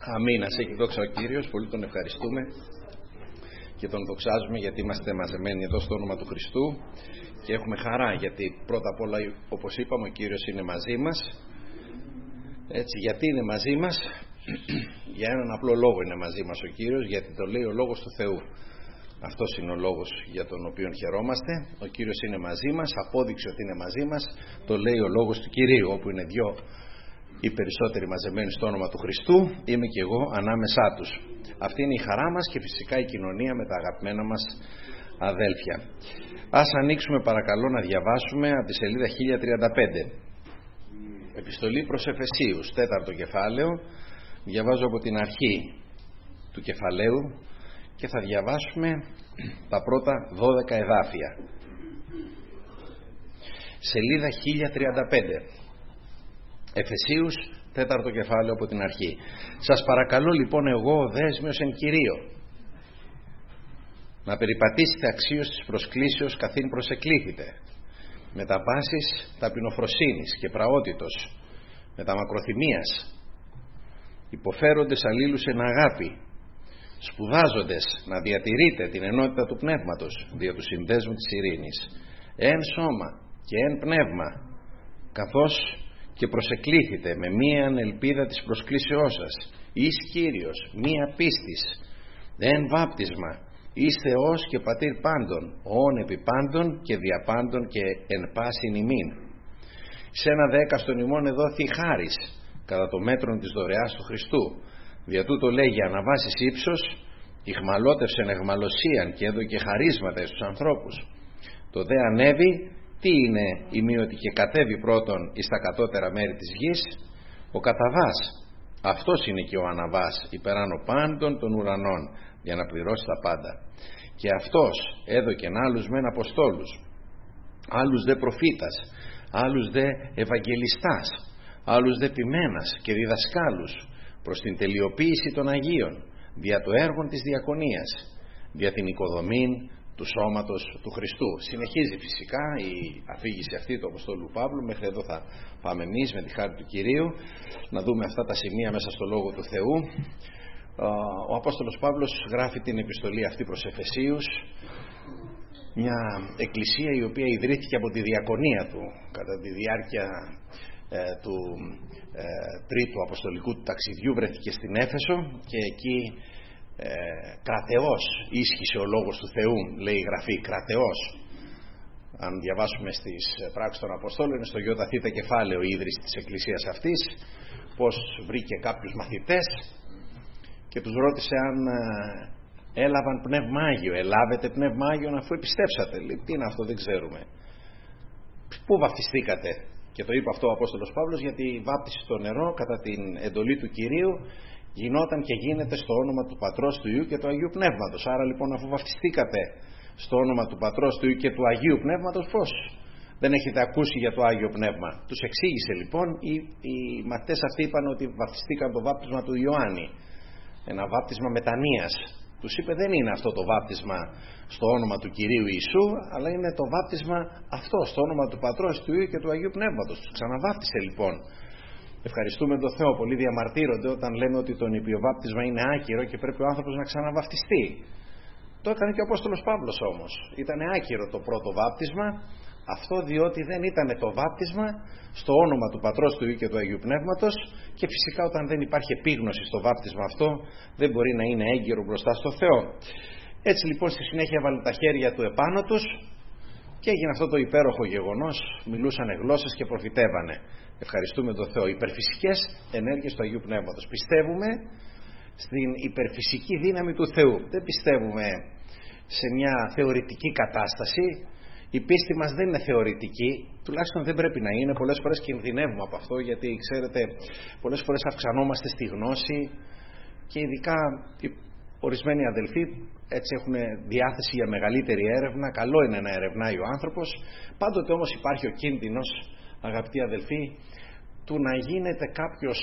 Αμήν. Ας έχει δόξα ο Κύριος, πολύ τον ευχαριστούμε και τον δοξάζουμε γιατί είμαστε μαζεμένοι εδώ στο όνομα του Χριστού και έχουμε χαρά γιατί πρώτα απ' όλα, όπως είπαμε, ο Κύριος είναι μαζί μας. Έτσι, γιατί είναι μαζί μας? Για έναν απλό λόγο είναι μαζί μας ο Κύριος, γιατί το λέει ο λόγος του Θεού. Αυτός είναι ο λόγος για τον οποίο χαιρόμαστε. Ο Κύριος είναι μαζί μας, απόδειξε ότι είναι μαζί μας, το λέει ο λόγος του Κυρίου. Όπου είναι δυο οι περισσότεροι μαζεμένοι στο όνομα του Χριστού, είμαι και εγώ ανάμεσά τους. Αυτή είναι η χαρά μας και φυσικά η κοινωνία με τα αγαπημένα μας αδέλφια. Ας ανοίξουμε παρακαλώ να διαβάσουμε από τη σελίδα 1035. Επιστολή προς Εφεσίους, 4ο κεφάλαιο. Διαβάζω από την αρχή του κεφαλαίου και θα διαβάσουμε τα πρώτα 12 εδάφια. Σελίδα 1035. Εφεσίους, 4ο κεφάλαιο από την αρχή. Σας παρακαλώ λοιπόν εγώ, ο δέσμιος εν Κυρίω, να περιπατήσετε αξίως της προσκλήσεως καθήν προσεκλήθητε, με τα πάσης ταπεινοφροσύνης και πραότητος, με τα μακροθυμίας, υποφέροντες αλλήλους εν αγάπη, σπουδάζοντες να διατηρείτε την ενότητα του πνεύματος δια του συνδέσμου της ειρήνης, εν σώμα και εν πνεύμα, καθώς και προσεκλήθητε με μίαν ελπίδα της προσκλήσεώς σας, εις Κύριος, μία πίστης, εν βάπτισμα, εις Θεός και Πατήρ πάντων, όν επί πάντων και δια πάντων και εν πάσιν ημίν. Σε ένα δέκαστον ημών εδόθη χάρις, κατά το μέτρον της δωρεάς του Χριστού. Δια τούτο λέγει αναβάσεις ύψος, ηχμαλώτευσεν εγμαλωσίαν και έδωκε χαρίσματα στους ανθρώπους. Το δε ανέβη, τι είναι ημίωτη και κατέβει πρώτον εις τα κατώτερα μέρη της γης? Ο καταβάς. Αυτός είναι και ο αναβάς υπεράνω πάντων των ουρανών, για να πληρώσει τα πάντα. Και αυτός έδωκεν άλλους μεν αποστόλους, άλλους δε προφήτας, άλλους δε ευαγγελιστάς, άλλους δε ποιμένας και διδασκάλους, προς την τελειοποίηση των Αγίων, δια το έργο της διακονίας, δια την οικοδομήν του σώματος του Χριστού. Συνεχίζει φυσικά η αφήγηση αυτή του Αποστόλου Παύλου. Μέχρι εδώ θα πάμε εμείς με τη χάρη του Κυρίου να δούμε αυτά τα σημεία μέσα στο Λόγο του Θεού. Ο Απόστολος Παύλος γράφει την επιστολή αυτή προς Εφεσίους, μια εκκλησία η οποία ιδρύθηκε από τη διακονία του κατά τη διάρκεια του τρίτου αποστολικού του ταξιδιού. Βρέθηκε στην Έφεσο και εκεί κρατεώς ίσχυσε ο λόγος του Θεού, λέει η Γραφή, κρατεώς. Αν διαβάσουμε στις πράξεις των Αποστόλων, είναι στο ΙΘ κεφάλαιο η ίδρυση της εκκλησίας αυτής, πως βρήκε κάποιους μαθητές και τους ρώτησε αν έλαβαν πνεύμα Άγιο. Ελάβετε πνεύμα Άγιο αφού επιστέψατε? Λέει, τι είναι αυτό, δεν ξέρουμε. Πού βαπτιστήκατε? Και το είπε αυτό ο Απόστολος Παύλος, γιατί η βάπτιση στο νερό κατά την εντολή του Κυρίου γινόταν και γίνεται στο όνομα του Πατρός, του Υιού και του Αγίου Πνεύματος. Άρα λοιπόν, αφού βαπτιστήκατε στο όνομα του Πατρός, του Υιού και του Αγίου Πνεύματος, πώς δεν έχετε ακούσει για το Άγιο Πνεύμα? Τους εξήγησε λοιπόν. Οι μαθητές αυτοί είπαν ότι βαπτιστήκαν το βάπτισμα του Ιωάννη, ένα βάπτισμα μετανοίας. Τους είπε, δεν είναι αυτό το βάπτισμα στο όνομα του Κυρίου Ιησού, αλλά είναι το βάπτισμα αυτό στο όνομα του Πατρός, του Υιού και του Αγίου Πνεύματος. Τους ξαναβάπτισε λοιπόν. Ευχαριστούμε τον Θεό. Πολλοί διαμαρτύρονται όταν λέμε ότι το νηπιοβάπτισμα είναι άκυρο και πρέπει ο άνθρωπος να ξαναβαπτιστεί. Το έκανε και ο Απόστολος Παύλος όμως. Ήταν άκυρο το πρώτο βάπτισμα, αυτό διότι δεν ήταν το βάπτισμα στο όνομα του Πατρός, του Υιού και του Αγίου Πνεύματος, και φυσικά όταν δεν υπάρχει επίγνωση στο βάπτισμα αυτό δεν μπορεί να είναι έγκυρο μπροστά στο Θεό. Έτσι λοιπόν στη συνέχεια βάλε τα χέρια του επάνω τους και έγινε αυτό το υπέροχο γεγονός. Μιλούσαν γλώσσες και προφητεύανε. Ευχαριστούμε τον Θεό. Υπερφυσικές ενέργειες του Αγίου Πνεύματος. Πιστεύουμε στην υπερφυσική δύναμη του Θεού. Δεν πιστεύουμε σε μια θεωρητική κατάσταση. Η πίστη μας δεν είναι θεωρητική, τουλάχιστον δεν πρέπει να είναι. Πολλές φορές κινδυνεύουμε από αυτό, γιατί ξέρετε, πολλές φορές αυξανόμαστε στη γνώση και ειδικά ορισμένοι αδελφοί έτσι έχουν διάθεση για μεγαλύτερη έρευνα. Καλό είναι να ερευνάει ο άνθρωπος. Πάντοτε όμως υπάρχει ο κίνδυνος, αγαπητοί αδελφοί, του να γίνεται κάποιος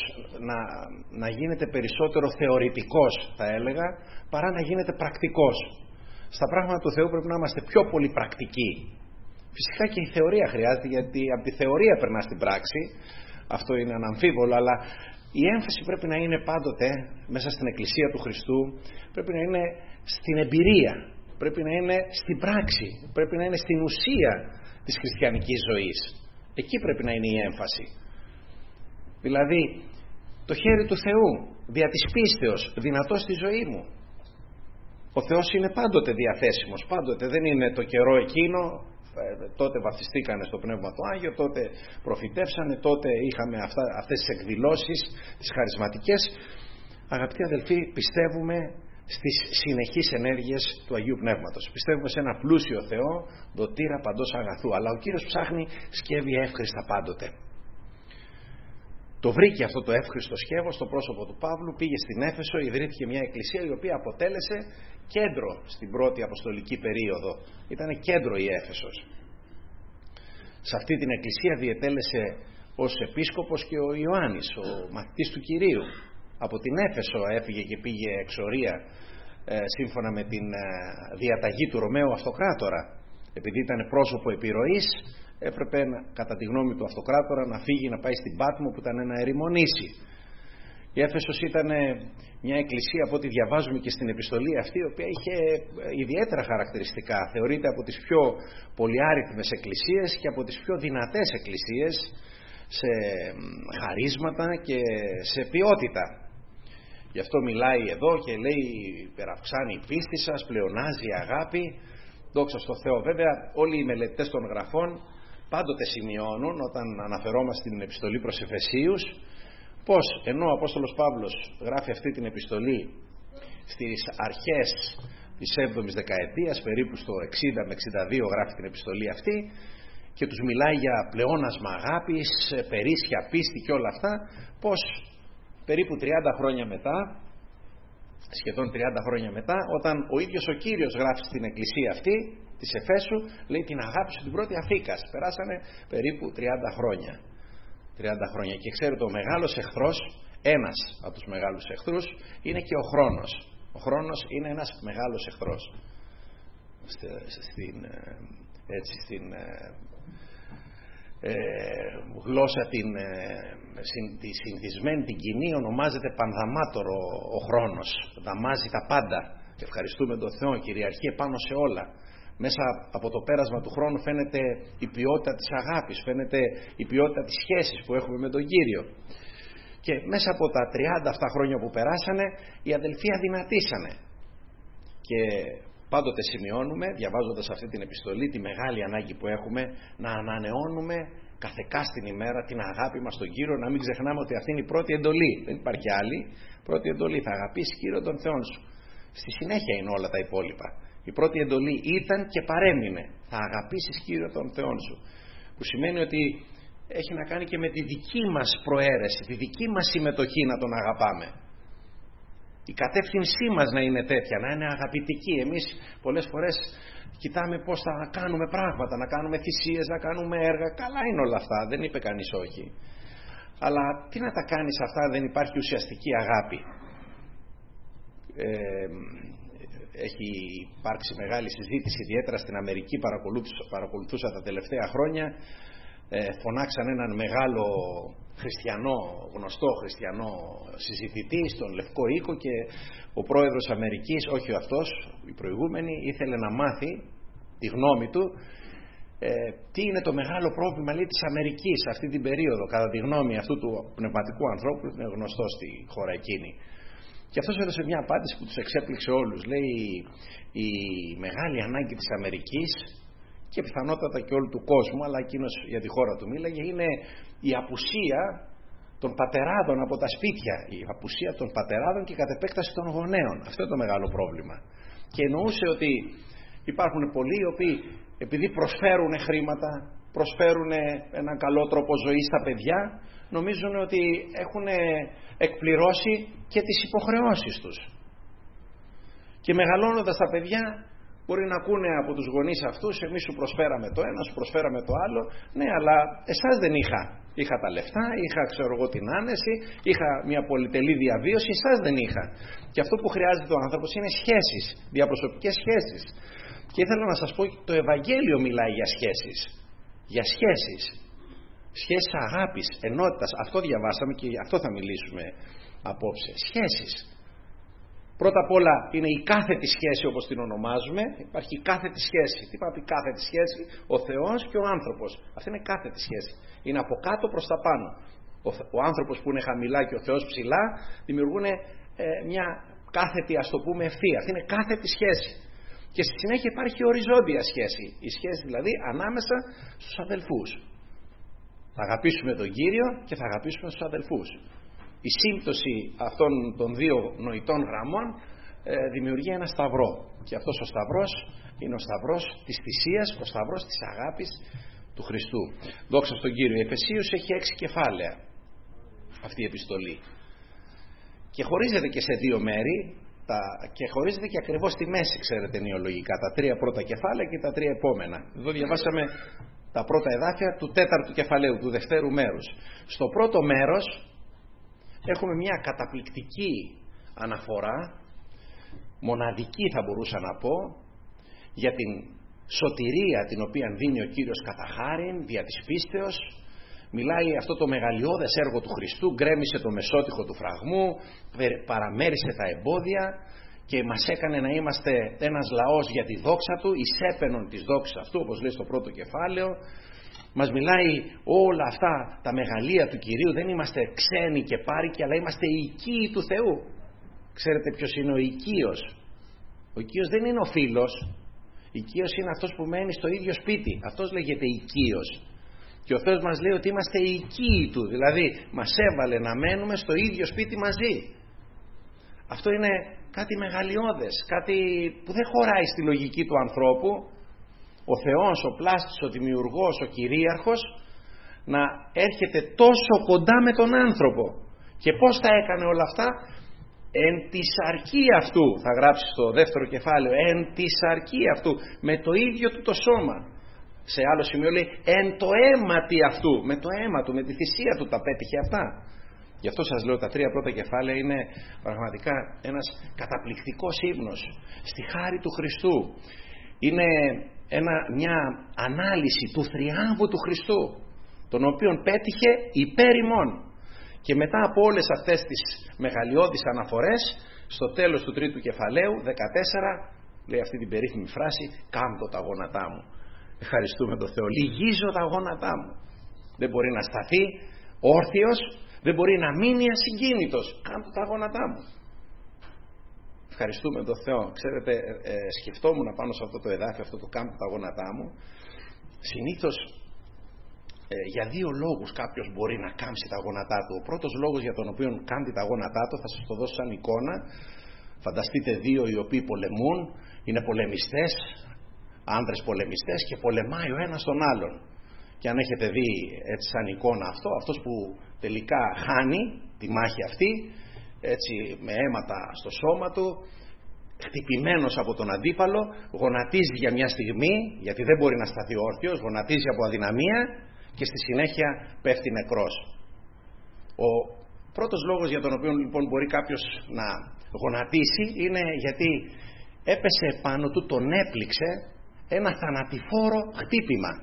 να γίνεται περισσότερο θεωρητικός, θα έλεγα, παρά να γίνεται πρακτικός. Στα πράγματα του Θεού πρέπει να είμαστε πιο πολύ πρακτικοί. Φυσικά και η θεωρία χρειάζεται, γιατί από τη θεωρία περνά στην πράξη. Αυτό είναι αναμφίβολο, αλλά η έμφαση πρέπει να είναι πάντοτε μέσα στην Εκκλησία του Χριστού, πρέπει να είναι στην εμπειρία, πρέπει να είναι στην πράξη, πρέπει να είναι στην ουσία της χριστιανικής ζωής. Εκεί πρέπει να είναι η έμφαση. Δηλαδή, το χέρι του Θεού, δια της πίστεως, δυνατό στη ζωή μου. Ο Θεός είναι πάντοτε διαθέσιμος, πάντοτε, δεν είναι το καιρό εκείνο, τότε βαπτιστήκανε στο Πνεύμα του Άγιο, τότε προφητεύσανε, τότε είχαμε αυτές τις εκδηλώσεις, τις χαρισματικές. Αγαπητοί αδελφοί, πιστεύουμε στις συνεχείς ενέργειες του Αγίου Πνεύματος. Πιστεύουμε σε ένα πλούσιο Θεό, δοτήρα παντός αγαθού, αλλά ο Κύριος ψάχνει σκεύη εύχριστα πάντοτε. Το βρήκε αυτό το εύχριστο σκεύος στο πρόσωπο του Παύλου, πήγε στην Έφεσο, ιδρύθηκε μια εκκλησία η οποία αποτέλεσε κέντρο στην πρώτη αποστολική περίοδο. Ήταν κέντρο η Έφεσος. Σε αυτή την εκκλησία διετέλεσε ως επίσκοπος και ο Ιωάννης, ο μαθητής του Κυρίου. Από την Έφεσο έφυγε και πήγε εξορία σύμφωνα με την διαταγή του Ρωμαίου Αυτοκράτορα. Επειδή ήταν πρόσωπο επιρροής, έπρεπε κατά τη γνώμη του Αυτοκράτορα να φύγει, να πάει στην Πάτμο που ήταν να ερημονήσει. Η Έφεσος ήταν μια εκκλησία, από ό,τι διαβάζουμε και στην επιστολή αυτή, η οποία είχε ιδιαίτερα χαρακτηριστικά. Θεωρείται από τις πιο πολυάριθμες εκκλησίες και από τις πιο δυνατές εκκλησίες σε χαρίσματα και σε ποιότητα. Γι' αυτό μιλάει εδώ και λέει «Υπεραυξάνει η πίστη σας, πλεονάζει η αγάπη». Δόξα στο Θεό. Βέβαια όλοι οι μελετητές των γραφών πάντοτε σημειώνουν, όταν αναφερόμαστε στην επιστολή προς Εφεσίους, πως ενώ ο Απόστολος Παύλος γράφει αυτή την επιστολή στις αρχές της 7ης δεκαετίας, περίπου στο 60 με 62 γράφει την επιστολή αυτή, και τους μιλάει για πλεόνασμα αγάπης, περίσσια πίστη και όλα αυτά, πως περίπου 30 χρόνια μετά, σχεδόν 30 χρόνια μετά, όταν ο ίδιος ο Κύριος γράφει στην εκκλησία αυτή της Εφέσου, λέει την αγάπη σου την πρώτη αφήκας. Περάσανε περίπου 30 χρόνια. 30 χρόνια. Και ξέρετε, ο μεγάλος εχθρός, ένας από τους μεγάλους εχθρούς, είναι και ο χρόνος. Ο χρόνος είναι ένας μεγάλος εχθρός. Στην γλώσσα τη συνηθισμένη, την κοινή, ονομάζεται πανδαμάτορο ο χρόνος. Δαμάζει τα πάντα. Ευχαριστούμε τον Θεό, κυριαρχεί επάνω σε όλα. Μέσα από το πέρασμα του χρόνου φαίνεται η ποιότητα της αγάπης, φαίνεται η ποιότητα της σχέσης που έχουμε με τον Κύριο. Και μέσα από τα 30 αυτά χρόνια που περάσανε, οι αδελφοί αδυνατήσανε. Και πάντοτε σημειώνουμε, διαβάζοντας αυτή την επιστολή, τη μεγάλη ανάγκη που έχουμε να ανανεώνουμε καθεκάστην ημέρα την αγάπη μας στον Κύριο, να μην ξεχνάμε ότι αυτή είναι η πρώτη εντολή. Δεν υπάρχει άλλη. Πρώτη εντολή, θα αγαπήσεις Κύριο τον Θεόν σου. Στη συνέχεια είναι όλα τα υπόλοιπα. Η πρώτη εντολή ήταν και παρέμεινε. Θα αγαπήσεις Κύριο τον Θεόν σου. Που σημαίνει ότι έχει να κάνει και με τη δική μας προαίρεση, τη δική μας συμμετοχή να τον αγαπάμε. Η κατεύθυνσή μας να είναι τέτοια, να είναι αγαπητική. Εμείς πολλές φορές κοιτάμε πώς θα κάνουμε πράγματα, να κάνουμε θυσίες, να κάνουμε έργα. Καλά είναι όλα αυτά, δεν είπε κανείς όχι. Αλλά τι να τα κάνεις αυτά, δεν υπάρχει ουσιαστική αγάπη. Έχει υπάρξει μεγάλη συζήτηση, ιδιαίτερα στην Αμερική, παρακολουθούσα τα τελευταία χρόνια. Φωνάξαν έναν μεγάλο χριστιανό, γνωστό χριστιανό συζητητή στον Λευκό Οίκο, και ο πρόεδρος Αμερικής, όχι ο αυτός, η προηγούμενη, ήθελε να μάθει τη γνώμη του τι είναι το μεγάλο πρόβλημα, λέει, της Αμερικής αυτή την περίοδο, κατά τη γνώμη αυτού του πνευματικού ανθρώπου, είναι γνωστό στη χώρα εκείνη. Και αυτός έδωσε μια απάντηση που τους εξέπληξε όλους. Λέει, η μεγάλη ανάγκη της Αμερικής και πιθανότατα και όλου του κόσμου, αλλά εκείνος για τη χώρα του μίλαγε, είναι η απουσία των πατεράδων από τα σπίτια, η απουσία των πατεράδων και κατ' επέκταση των γονέων. Αυτό είναι το μεγάλο πρόβλημα. Και εννοούσε ότι υπάρχουν πολλοί οι οποίοι, επειδή προσφέρουν χρήματα, προσφέρουν έναν καλό τρόπο ζωής στα παιδιά, νομίζουν ότι έχουν εκπληρώσει και τις υποχρεώσεις τους. Και μεγαλώνοντας τα παιδιά, μπορεί να ακούνε από τους γονείς αυτούς, εμείς σου προσφέραμε το ένα, σου προσφέραμε το άλλο. Ναι, αλλά εσάς δεν είχα. Είχα τα λεφτά, είχα, ξέρω εγώ, την άνεση, είχα μια πολυτελή διαβίωση, εσάς δεν είχα. Και αυτό που χρειάζεται ο άνθρωπος είναι σχέσεις, διαπροσωπικές σχέσεις. Και ήθελα να σας πω, το Ευαγγέλιο μιλάει για σχέσεις. Για σχέσεις. Σχέσεις αγάπης, ενότητας. Αυτό διαβάσαμε και αυτό θα μιλήσουμε απόψε. Σχέσεις. Πρώτα απ' όλα είναι η κάθετη σχέση, όπως την ονομάζουμε. Υπάρχει η κάθετη σχέση. Τι πάει η κάθετη σχέση? Ο Θεός και ο άνθρωπος. Αυτή είναι κάθετη σχέση. Είναι από κάτω προς τα πάνω. Ο άνθρωπος που είναι χαμηλά και ο Θεός ψηλά δημιουργούν μια κάθετη, ας το πούμε, ευθεία. Αυτή είναι κάθετη σχέση. Και στη συνέχεια υπάρχει οριζόντια σχέση. Η σχέση δηλαδή ανάμεσα στους αδελφούς. Θα αγαπήσουμε τον Κύριο και θα αγαπήσουμε τους αδελφούς. Η σύμπτωση αυτών των δύο νοητών γραμμών δημιουργεί ένα σταυρό. Και αυτός ο σταυρός είναι ο σταυρός της θυσίας, ο σταυρός της αγάπης του Χριστού. Δόξα στον Κύριο. Η Εφεσίους έχει 6 κεφάλαια αυτή η επιστολή. Και χωρίζεται και σε 2 μέρη και χωρίζεται και ακριβώς στη μέση, ξέρετε, νεολογικά. Τα 3 πρώτα κεφάλαια και τα 3 επόμενα. Εδώ διαβάσαμε τα πρώτα εδάφια του 4ου κεφαλαίου, του δευτέρου μέρους. Στο πρώτο μέρος έχουμε μια καταπληκτική αναφορά, μοναδική θα μπορούσα να πω, για την σωτηρία την οποία δίνει ο Κύριος κατά χάριν, δια της πίστεως. Μιλάει αυτό το μεγαλειώδες έργο του Χριστού, γκρέμισε το μεσότυχο του φραγμού, παραμέρισε τα εμπόδια και μας έκανε να είμαστε ένας λαός για τη δόξα του, εισέπαινον της δόξης αυτού, όπως λέει στο πρώτο κεφάλαιο. Μας μιλάει όλα αυτά τα μεγαλεία του Κυρίου, δεν είμαστε ξένοι και πάρικοι, αλλά είμαστε οικείοι του Θεού. Ξέρετε ποιος είναι ο οικείος? Ο οικείος δεν είναι ο φίλος. Οικείος είναι αυτός που μένει στο ίδιο σπίτι. Αυτός λέγεται οικείος. Και ο Θεός μας λέει ότι είμαστε οικείοι του, δηλαδή μας έβαλε να μένουμε στο ίδιο σπίτι μαζί. Αυτό είναι κάτι μεγαλειώδες, κάτι που δεν χωράει στη λογική του ανθρώπου. Ο Θεός, ο πλάστης, ο δημιουργός, ο κυρίαρχος να έρχεται τόσο κοντά με τον άνθρωπο. Και πώς τα έκανε όλα αυτά? Εν της αρκεί αυτού, θα γράψει στο δεύτερο κεφάλαιο, εν της αρκεί αυτού, με το ίδιο του το σώμα. Σε άλλο σημείο λέει εν το αίματι αυτού, με το αίμα του, με τη θυσία του τα πέτυχε αυτά. Γι' αυτό σας λέω, τα 3 πρώτα κεφάλαια είναι πραγματικά ένας καταπληκτικός ύμνος στη χάρη του Χριστού. Είναι μια ανάλυση του θριάμβου του Χριστού, τον οποίον πέτυχε υπέρ ημών. Και μετά από όλες αυτές τις μεγαλειώδεις αναφορές, στο τέλος του 3ου κεφαλαίου 14 λέει αυτή την περίφημη φράση, κάμπτω τα γόνατά μου. Ευχαριστούμε τον Θεό, λυγίζω τα γόνατά μου. Δεν μπορεί να σταθεί όρθιος, δεν μπορεί να μείνει ασυγκίνητος. Κάμπτω τα γόνατά μου. Ευχαριστούμε τον Θεό. Ξέρετε, σκεφτόμουν πάνω σε αυτό το εδάφιο, αυτό το κάμπτω τα γόνατά μου. Συνήθως για 2 λόγους κάποιος μπορεί να κάμψει τα γόνατά του. Ο πρώτος λόγος για τον οποίο κάμψει τα γόνατά του, θα σας το δώσω σαν εικόνα. Φανταστείτε 2 οι οποίοι πολεμούν, είναι πολεμιστές, άνδρες πολεμιστές, και πολεμάει ο ένας τον άλλον. Και αν έχετε δει έτσι σαν εικόνα αυτό, αυτός που τελικά χάνει τη μάχη αυτή, έτσι με αίματα στο σώμα του, χτυπημένος από τον αντίπαλο, γονατίζει για μια στιγμή, γιατί δεν μπορεί να σταθεί όρθιος, γονατίζει από αδυναμία και στη συνέχεια πέφτει νεκρός. Ο πρώτος λόγος για τον οποίο λοιπόν μπορεί κάποιος να γονατίσει είναι γιατί έπεσε πάνω του, τον έπληξε ένα θανατηφόρο χτύπημα.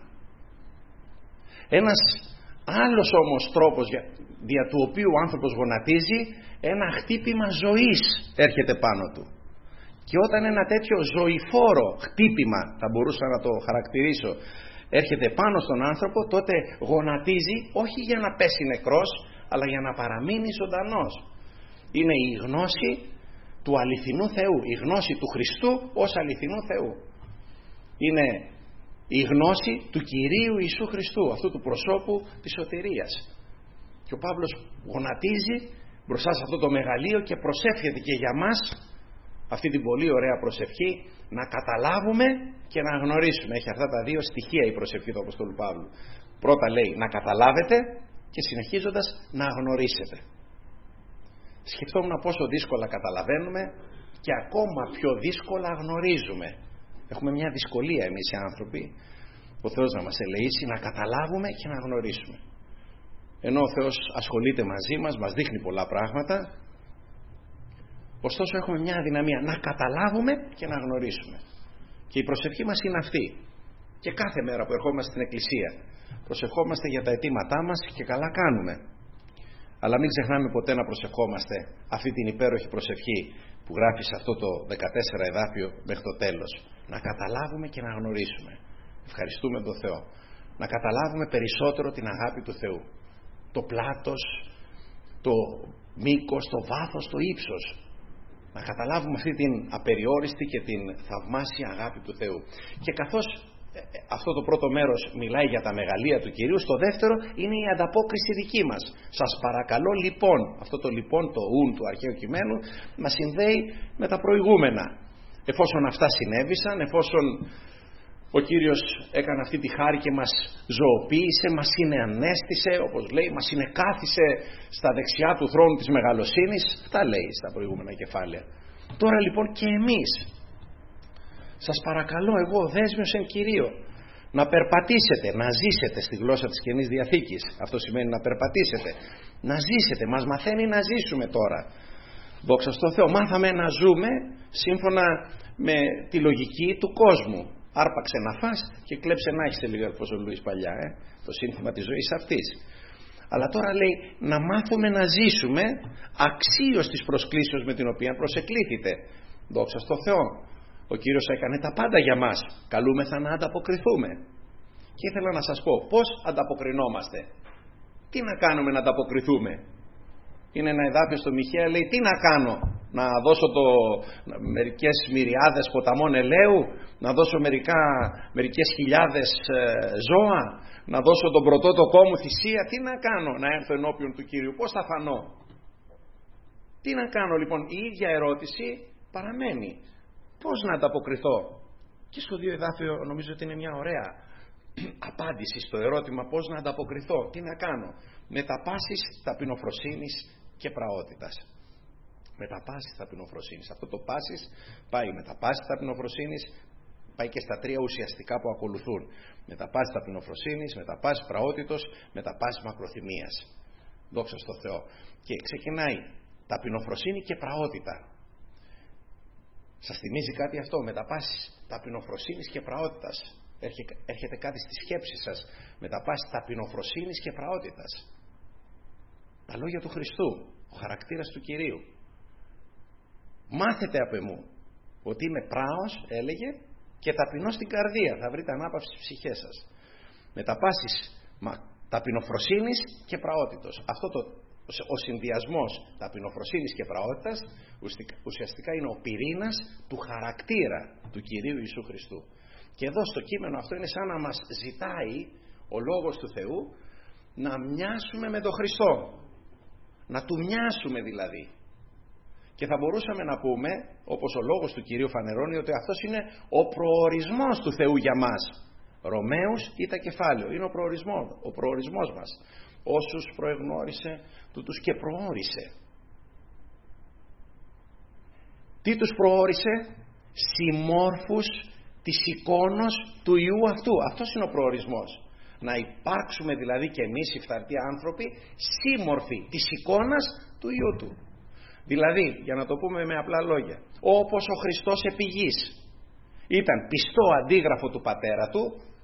Ένας άλλος όμως τρόπος δια του οποίου ο άνθρωπος γονατίζει, ένα χτύπημα ζωής έρχεται πάνω του. Και όταν ένα τέτοιο ζωηφόρο χτύπημα, θα μπορούσα να το χαρακτηρίσω, έρχεται πάνω στον άνθρωπο, τότε γονατίζει όχι για να πέσει νεκρός, αλλά για να παραμείνει ζωντανός. Είναι η γνώση του αληθινού Θεού, η γνώση του Χριστού ως αληθινού Θεού. Είναι η γνώση του Κυρίου Ιησού Χριστού, αυτού του προσώπου της σωτηρίας. Και ο Παύλος γονατίζει μπροστά σε αυτό το μεγαλείο και προσεύχεται και για μας αυτή την πολύ ωραία προσευχή, να καταλάβουμε και να γνωρίσουμε. Έχει αυτά τα 2 στοιχεία η προσευχή του Αποστόλου Παύλου. Πρώτα λέει να καταλάβετε και συνεχίζοντας να γνωρίσετε. Σκεφτόμουν πόσο δύσκολα καταλαβαίνουμε και ακόμα πιο δύσκολα γνωρίζουμε. Έχουμε μια δυσκολία εμείς οι άνθρωποι, ο Θεός να μας ελεήσει να καταλάβουμε και να γνωρίσουμε. Ενώ ο Θεός ασχολείται μαζί μας, μας δείχνει πολλά πράγματα, ωστόσο έχουμε μια αδυναμία να καταλάβουμε και να γνωρίσουμε. Και η προσευχή μας είναι αυτή. Και κάθε μέρα που ερχόμαστε στην εκκλησία προσευχόμαστε για τα αιτήματά μας και καλά κάνουμε. Αλλά μην ξεχνάμε ποτέ να προσευχόμαστε αυτή την υπέροχη προσευχή που γράφει σε αυτό το 14 εδάφιο μέχρι το τέλος. Να καταλάβουμε και να γνωρίσουμε. Ευχαριστούμε τον Θεό. Να καταλάβουμε περισσότερο την αγάπη του Θεού. Το πλάτος, το μήκος, το βάθος, το ύψος. Να καταλάβουμε αυτή την απεριόριστη και την θαυμάσια αγάπη του Θεού. Και καθώς αυτό το πρώτο μέρος μιλάει για τα μεγαλεία του Κυρίου, στο δεύτερο είναι η ανταπόκριση δική μας. Σας παρακαλώ λοιπόν, αυτό το λοιπόν, το ουν του αρχαίου κειμένου, να συνδέει με τα προηγούμενα. Εφόσον αυτά συνέβησαν, εφόσον ο Κύριος έκανε αυτή τη χάρη και μας ζωοποίησε, μας συνεανέστησε, όπως λέει, μας συνεκάθισε στα δεξιά του θρόνου της μεγαλοσύνης, αυτά λέει στα προηγούμενα κεφάλαια. Τώρα λοιπόν και εμείς, σας παρακαλώ εγώ ο δέσμιος εν Κυρίω, να περπατήσετε, να ζήσετε στη γλώσσα της Καινής Διαθήκης. Αυτό σημαίνει να περπατήσετε, να ζήσετε. Μας μαθαίνει να ζήσουμε τώρα. Δόξα στο Θεό, μάθαμε να ζούμε σύμφωνα με τη λογική του κόσμου. Άρπαξε να φας και κλέψε να έχεις, λίγο όπως ο Λουίς παλιά, το σύνθημα της ζωής αυτής. Αλλά τώρα λέει να μάθουμε να ζήσουμε αξίως της προσκλήσεως με την οποία προσεκλήθητε. Δόξα στο Θεό. Ο Κύριος έκανε τα πάντα για μας. Καλούμεθα να ανταποκριθούμε. Και ήθελα να σας πω πώς ανταποκρινόμαστε. Τι να κάνουμε να ανταποκριθούμε. Είναι ένα εδάφιο στο Μιχαία, λέει τι να κάνω. Να δώσω μερικές μυριάδες ποταμών ελαίου, να δώσω μερικές χιλιάδες ζώα, να δώσω τον πρωτότοκό μου θυσία. Τι να κάνω να έρθω ενώπιον του Κύριου, πώς θα φανώ. Τι να κάνω λοιπόν, η ίδια ερώτηση παραμένει. Πώς να ανταποκριθώ. Και στο 2 εδάφιο νομίζω ότι είναι μια ωραία απάντηση στο ερώτημα πώς να ανταποκριθώ. Τι να κάνω. Με τα πάσης ταπεινοφροσύνης και πραότητας. Με τα πάσης ταπεινοφροσύνης. Αυτό το πάσης πάει με τα πάσης ταπεινοφροσύνης, πάει και στα 3 ουσιαστικά που ακολουθούν. Με τα πάσης ταπεινοφροσύνης, με τα πάσης πραότητος, με τα πάσης μακροθυμίας. Δόξα στο Θεό. Και ξεκινάει ταπεινοφροσύνη και πραότητα. Σας θυμίζει κάτι αυτό, με τα πάσης ταπεινοφροσύνης και πραότητας. Έρχεται κάτι στη σκέψη σας, με τα πάσης ταπεινοφροσύνης και πραότητας. Τα λόγια του Χριστού, ο χαρακτήρας του Κυρίου. Μάθετε από εμού ότι είμαι πράος, έλεγε, και ταπεινός στην καρδία. Θα βρείτε ανάπαυση στις ψυχές σας. Με τα πάσης ταπεινοφροσύνης και πραότητος. Αυτό ο συνδυασμός ταπεινοφροσύνης και πραότητας ουσιαστικά είναι ο πυρήνας του χαρακτήρα του Κυρίου Ιησού Χριστού. Και εδώ στο κείμενο αυτό είναι σαν να μας ζητάει ο Λόγος του Θεού να μοιάσουμε με τον Χριστό. Να του μοιάσουμε δηλαδή. Και θα μπορούσαμε να πούμε, όπως ο Λόγος του Κυρίου φανερώνει, ότι αυτός είναι ο προορισμός του Θεού για μας. Ρωμαίους ή τα κεφάλαιο. Είναι ο προορισμός μας. Όσους προεγνώρισε, τούτους και προόρισε. Τι τους προόρισε? Συμμόρφους της εικόνος του Υιού αυτού. Αυτός είναι ο προορισμός. Να υπάρξουμε δηλαδή και εμείς οι φθαρτοί άνθρωποι σύμμορφοι της εικόνας του Υιού του. Δηλαδή, για να το πούμε με απλά λόγια, όπως ο Χριστός επί γης ήταν πιστό αντίγραφο του πατέρα του,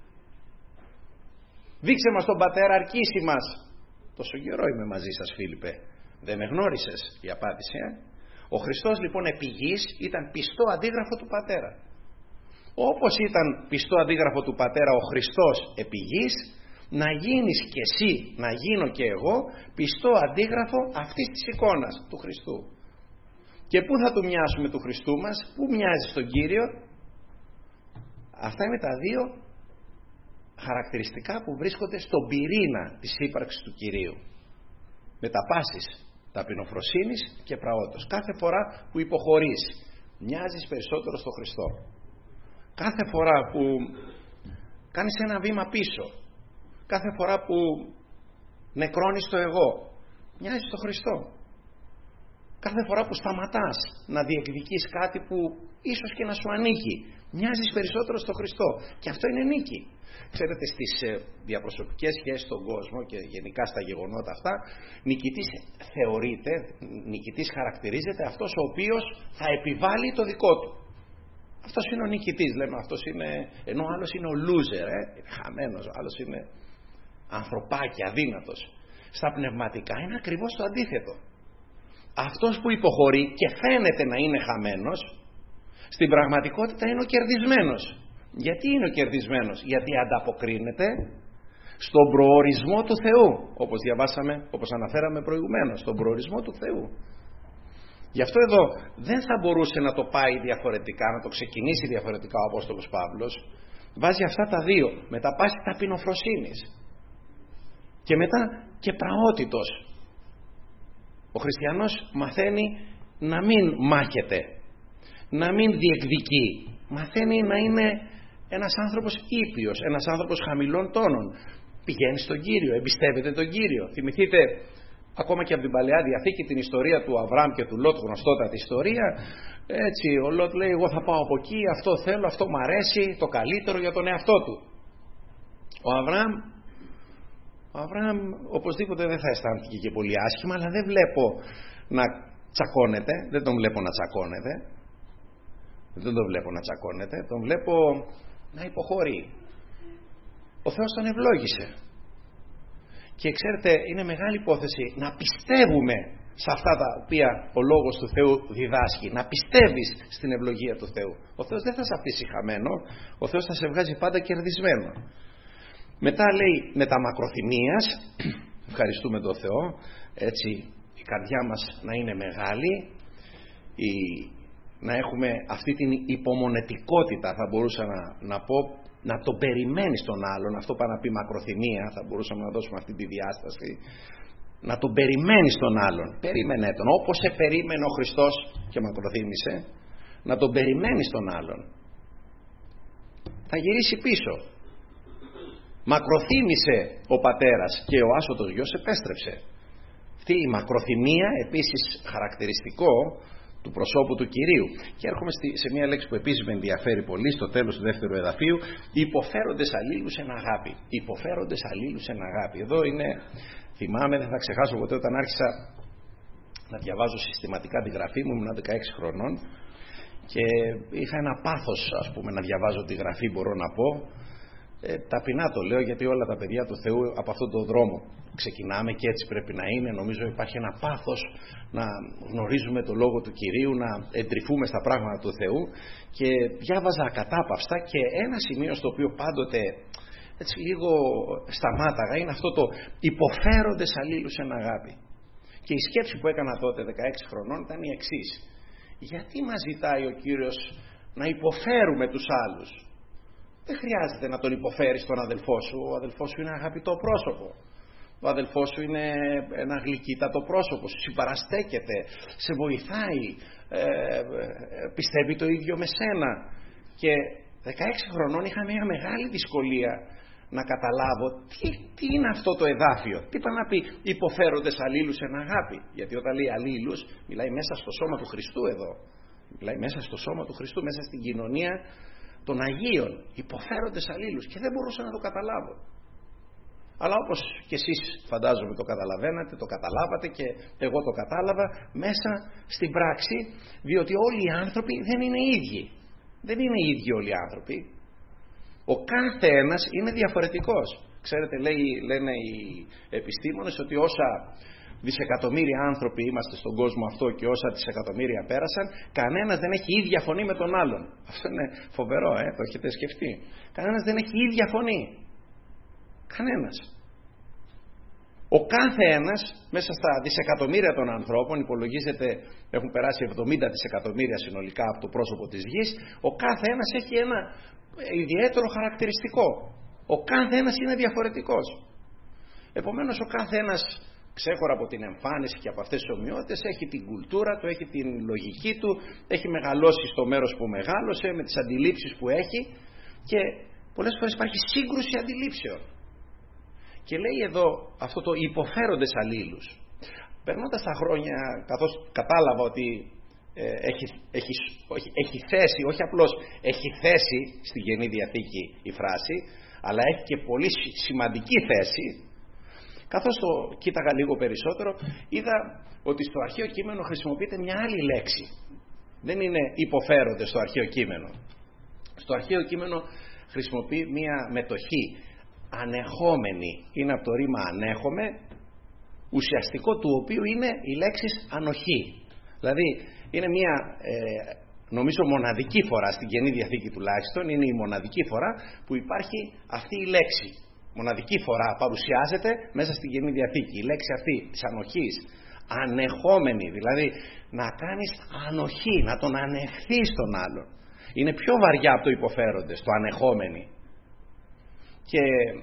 δείξε μας τον πατέρα, αρκίσει μας. Τόσο καιρό είμαι μαζί σας, Φίλιππε, δεν με γνώρισες? Η απάντηση, Ο Χριστός λοιπόν επί γης ήταν πιστό αντίγραφο του πατέρα. Όπως ήταν πιστό αντίγραφο του πατέρα ο Χριστός επί γης, να γίνεις και εσύ, να γίνω και εγώ πιστό αντίγραφο αυτής της εικόνας του Χριστού. Και πού θα του μοιάσουμε του Χριστού μας? Πού μοιάζει στον Κύριο? Αυτά είναι τα δύο χαρακτηριστικά που βρίσκονται στον πυρήνα της ύπαρξης του Κυρίου. Με τα πάσης ταπεινοφροσύνης και πραότητος. Κάθε φορά που υποχωρείς, μοιάζεις περισσότερο στον Χριστό. Κάθε φορά που κάνεις ένα βήμα πίσω, κάθε φορά που νεκρώνεις το εγώ, μοιάζεις στον Χριστό. Κάθε φορά που σταματάς να διεκδικείς κάτι που ίσως και να σου ανήκει, μοιάζεις περισσότερο στον Χριστό. Και αυτό είναι νίκη. Ξέρετε, στις διαπροσωπικές σχέσεις στον κόσμο και γενικά στα γεγονότα αυτά, νικητής θεωρείται, νικητής χαρακτηρίζεται αυτός ο οποίος θα επιβάλλει το δικό του. Αυτός είναι ο νικητής, λέμε, αυτός είναι, ενώ ο άλλος είναι ο loser, είναι χαμένος, ο άλλος είναι ανθρωπάκι, αδύνατος. Στα πνευματικά είναι ακριβώς το αντίθετο. Αυτός που υποχωρεί και φαίνεται να είναι χαμένος, στην πραγματικότητα είναι ο κερδισμένος. Γιατί είναι ο κερδισμένος? Γιατί ανταποκρίνεται στον προορισμό του Θεού, όπως διαβάσαμε, όπως αναφέραμε προηγουμένως, στον προορισμό του Θεού. Γι' αυτό εδώ δεν θα μπορούσε να το πάει διαφορετικά, να το ξεκινήσει διαφορετικά ο Απόστολος Παύλος. Βάζει αυτά τα δύο, με τα πάση ταπεινοφροσύνης και μετά και πραότητος. Ο χριστιανός μαθαίνει να μην μάχεται, να μην διεκδικεί, μαθαίνει να είναι ένας άνθρωπος ήπιος, ένας άνθρωπος χαμηλών τόνων. Πηγαίνει στον Κύριο, εμπιστεύεται τον Κύριο. Θυμηθείτε ακόμα και από την Παλαιά Διαθήκη την ιστορία του Αβραάμ και του Λότ, γνωστότατη ιστορία. Έτσι, ο Λότ λέει: εγώ θα πάω από εκεί, αυτό θέλω, αυτό μου αρέσει, το καλύτερο για τον εαυτό του. Ο Αβραάμ οπωσδήποτε δεν θα αισθάνθηκε και πολύ άσχημα, αλλά δεν βλέπω να τσακώνεται, δεν τον βλέπω να τσακώνεται. Δεν τον βλέπω να τσακώνεται, τον βλέπω να υποχωρεί. Ο Θεός τον ευλόγησε. Και ξέρετε, είναι μεγάλη υπόθεση να πιστεύουμε σε αυτά τα οποία ο Λόγος του Θεού διδάσκει. Να πιστεύεις στην ευλογία του Θεού. Ο Θεός δεν θα σε αφήσει χαμένο, ο Θεός θα σε βγάζει πάντα κερδισμένο. Μετά λέει μεταμακροθυμίας, ευχαριστούμε τον Θεό, έτσι η καρδιά μας να είναι μεγάλη, να έχουμε αυτή την υπομονετικότητα, θα μπορούσα να πω, να τον περιμένεις τον άλλον. Αυτό πάει να πει μακροθυμία, θα μπορούσαμε να δώσουμε αυτή τη διάσταση. Να τον περιμένεις τον άλλον, περίμενε τον, όπως σε περίμενε ο Χριστός και μακροθύμησε, να τον περιμένεις τον άλλον. Θα γυρίσει πίσω. Μακροθύμησε ο πατέρας και ο άσωτος γιος επέστρεψε. Αυτή η μακροθυμία επίσης χαρακτηριστικό του προσώπου του Κυρίου. Και έρχομαι σε μια λέξη που επίσης με ενδιαφέρει πολύ στο τέλος του δεύτερου εδαφίου: υποφέροντες αλλήλους εν αγάπη. Υποφέροντες αλλήλους εν αγάπη. Εδώ είναι, θυμάμαι, δεν θα ξεχάσω ποτέ, όταν άρχισα να διαβάζω συστηματικά τη γραφή μου, ήμουν 16 χρονών και είχα ένα πάθος, ας πούμε, να διαβάζω τη γραφή, μπορώ να πω. Ταπεινά το λέω, γιατί όλα τα παιδιά του Θεού από αυτόν τον δρόμο ξεκινάμε και έτσι πρέπει να είναι. Νομίζω υπάρχει ένα πάθος να γνωρίζουμε το Λόγο του Κυρίου, να εντρυφούμε στα πράγματα του Θεού, και διάβαζα ακατάπαυστα, και ένα σημείο στο οποίο πάντοτε έτσι λίγο σταμάταγα είναι αυτό το υποφέροντες αλλήλους εν αγάπη. Και η σκέψη που έκανα τότε 16 χρονών ήταν η εξής: γιατί μας ζητάει ο Κύριος να υποφέρουμε τους άλλους? Δεν χρειάζεται να τον υποφέρεις τον αδελφό σου. Ο αδελφός σου είναι αγαπητό πρόσωπο. Ο αδελφός σου είναι ένα γλυκύτατο πρόσωπο. Σου συμπαραστέκεται, σε βοηθάει, πιστεύει το ίδιο με σένα. Και 16 χρονών είχα μια μεγάλη δυσκολία να καταλάβω τι είναι αυτό το εδάφιο. Τι πάει να πει υποφέροντες αλλήλους εν αγάπη? Γιατί όταν λέει αλλήλους, μιλάει μέσα στο σώμα του Χριστού εδώ. Μιλάει μέσα στο σώμα του Χριστού, μέσα στην κοινωνία των Αγίων, υποφέροντες αλλήλους, και δεν μπορούσα να το καταλάβω. Αλλά όπως και εσείς φαντάζομαι το καταλαβαίνατε, το καταλάβατε και εγώ το κατάλαβα μέσα στην πράξη, διότι όλοι οι άνθρωποι δεν είναι ίδιοι. Δεν είναι ίδιοι όλοι οι άνθρωποι. Ο κάθε ένας είναι διαφορετικός. Ξέρετε, λένε οι επιστήμονες ότι όσα δισεκατομμύρια άνθρωποι είμαστε στον κόσμο αυτό και όσα δισεκατομμύρια πέρασαν, κανένας δεν έχει ίδια φωνή με τον άλλον. Αυτό είναι φοβερό, το έχετε σκεφτεί? Κανένας δεν έχει ίδια φωνή. Κανένας. Ο κάθε ένας μέσα στα δισεκατομμύρια των ανθρώπων, υπολογίζεται έχουν περάσει 70 δισεκατομμύρια συνολικά από το πρόσωπο της γης, ο κάθε ένας έχει ένα ιδιαίτερο χαρακτηριστικό. Ο κάθε ένας είναι διαφορετικός. Επομένως ο κάθε ένας, ξέχωρα από την εμφάνιση και από αυτές τις ομοιότητες, έχει την κουλτούρα του, έχει την λογική του, έχει μεγαλώσει στο μέρος που μεγάλωσε, με τις αντιλήψεις που έχει, και πολλές φορές υπάρχει σύγκρουση αντιλήψεων. Και λέει εδώ αυτό το υποφέροντες αλλήλους. Περνώντας τα χρόνια, καθώς κατάλαβα ότι έχει θέση, όχι απλώς έχει θέση στη Καινή Διαθήκη η φράση, αλλά έχει και πολύ σημαντική θέση. Καθώς το κοίταγα λίγο περισσότερο, είδα ότι στο αρχαίο κείμενο χρησιμοποιείται μια άλλη λέξη. Δεν είναι υποφέροντες στο αρχαίο κείμενο. Στο αρχαίο κείμενο χρησιμοποιεί μία μετοχή ανεχόμενη, είναι από το ρήμα ανέχομαι, ουσιαστικό του οποίου είναι η λέξη ανοχή. Δηλαδή είναι μία νομίζω μοναδική φορά στην Καινή Διαθήκη τουλάχιστον, είναι η μοναδική φορά που υπάρχει αυτή η λέξη. Μοναδική φορά παρουσιάζεται μέσα στην Καινή Διαθήκη η λέξη αυτή της ανοχής, ανεχόμενη, δηλαδή να κάνεις ανοχή, να τον ανεχθείς τον άλλον. Είναι πιο βαριά από το υποφέροντες, το ανεχόμενη. Και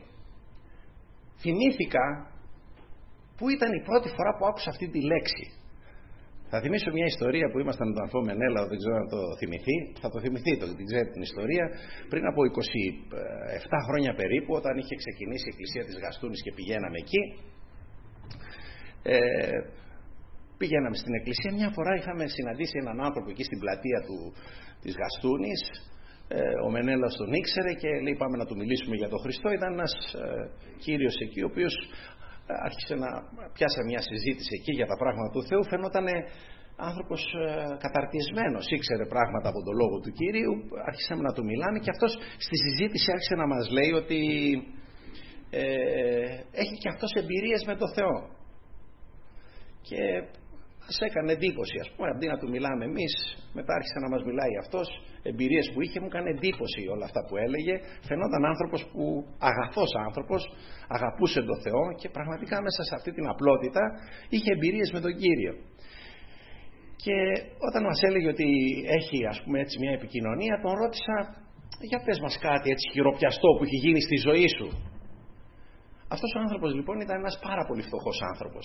θυμήθηκα που ήταν η πρώτη φορά που άκουσα αυτή τη λέξη. Θα θυμίσω μια ιστορία που ήμασταν με τον Ανθό Μενέλα, δεν ξέρω αν το θυμηθεί. Θα το θυμηθείτε, την ξέρετε την ιστορία. Πριν από 27 χρόνια περίπου, όταν είχε ξεκινήσει η Εκκλησία της Γαστούνης και πηγαίναμε εκεί, πηγαίναμε στην εκκλησία. Μια φορά είχαμε συναντήσει έναν άνθρωπο εκεί στην πλατεία της Γαστούνης. Ο Μενέλας τον ήξερε και λέει πάμε να του μιλήσουμε για τον Χριστό. Ήταν ένας κύριος εκεί ο οποίος άρχισε να πιάσει μια συζήτηση εκεί για τα πράγματα του Θεού. Φαινόταν άνθρωπος καταρτισμένος, ήξερε πράγματα από τον λόγο του Κυρίου. Άρχισαμε να του μιλάμε και αυτός στη συζήτηση άρχισε να μας λέει ότι έχει και αυτός εμπειρίες με τον Θεό. Και μας έκανε εντύπωση, ας πούμε, αντί να του μιλάμε εμείς, μετά άρχισε να μας μιλάει αυτός, εμπειρίες που είχε, μου έκανε εντύπωση όλα αυτά που έλεγε. Φαινόταν άνθρωπος που, αγαθός άνθρωπος, αγαπούσε τον Θεό και πραγματικά μέσα σε αυτή την απλότητα είχε εμπειρίες με τον Κύριο. Και όταν μας έλεγε ότι έχει, ας πούμε, έτσι μια επικοινωνία, τον ρώτησα, για πες μας κάτι έτσι χειροπιαστό που έχει γίνει στη ζωή σου. Αυτός ο άνθρωπος λοιπόν ήταν ένας πάρα πολύ φτωχός άνθρωπος.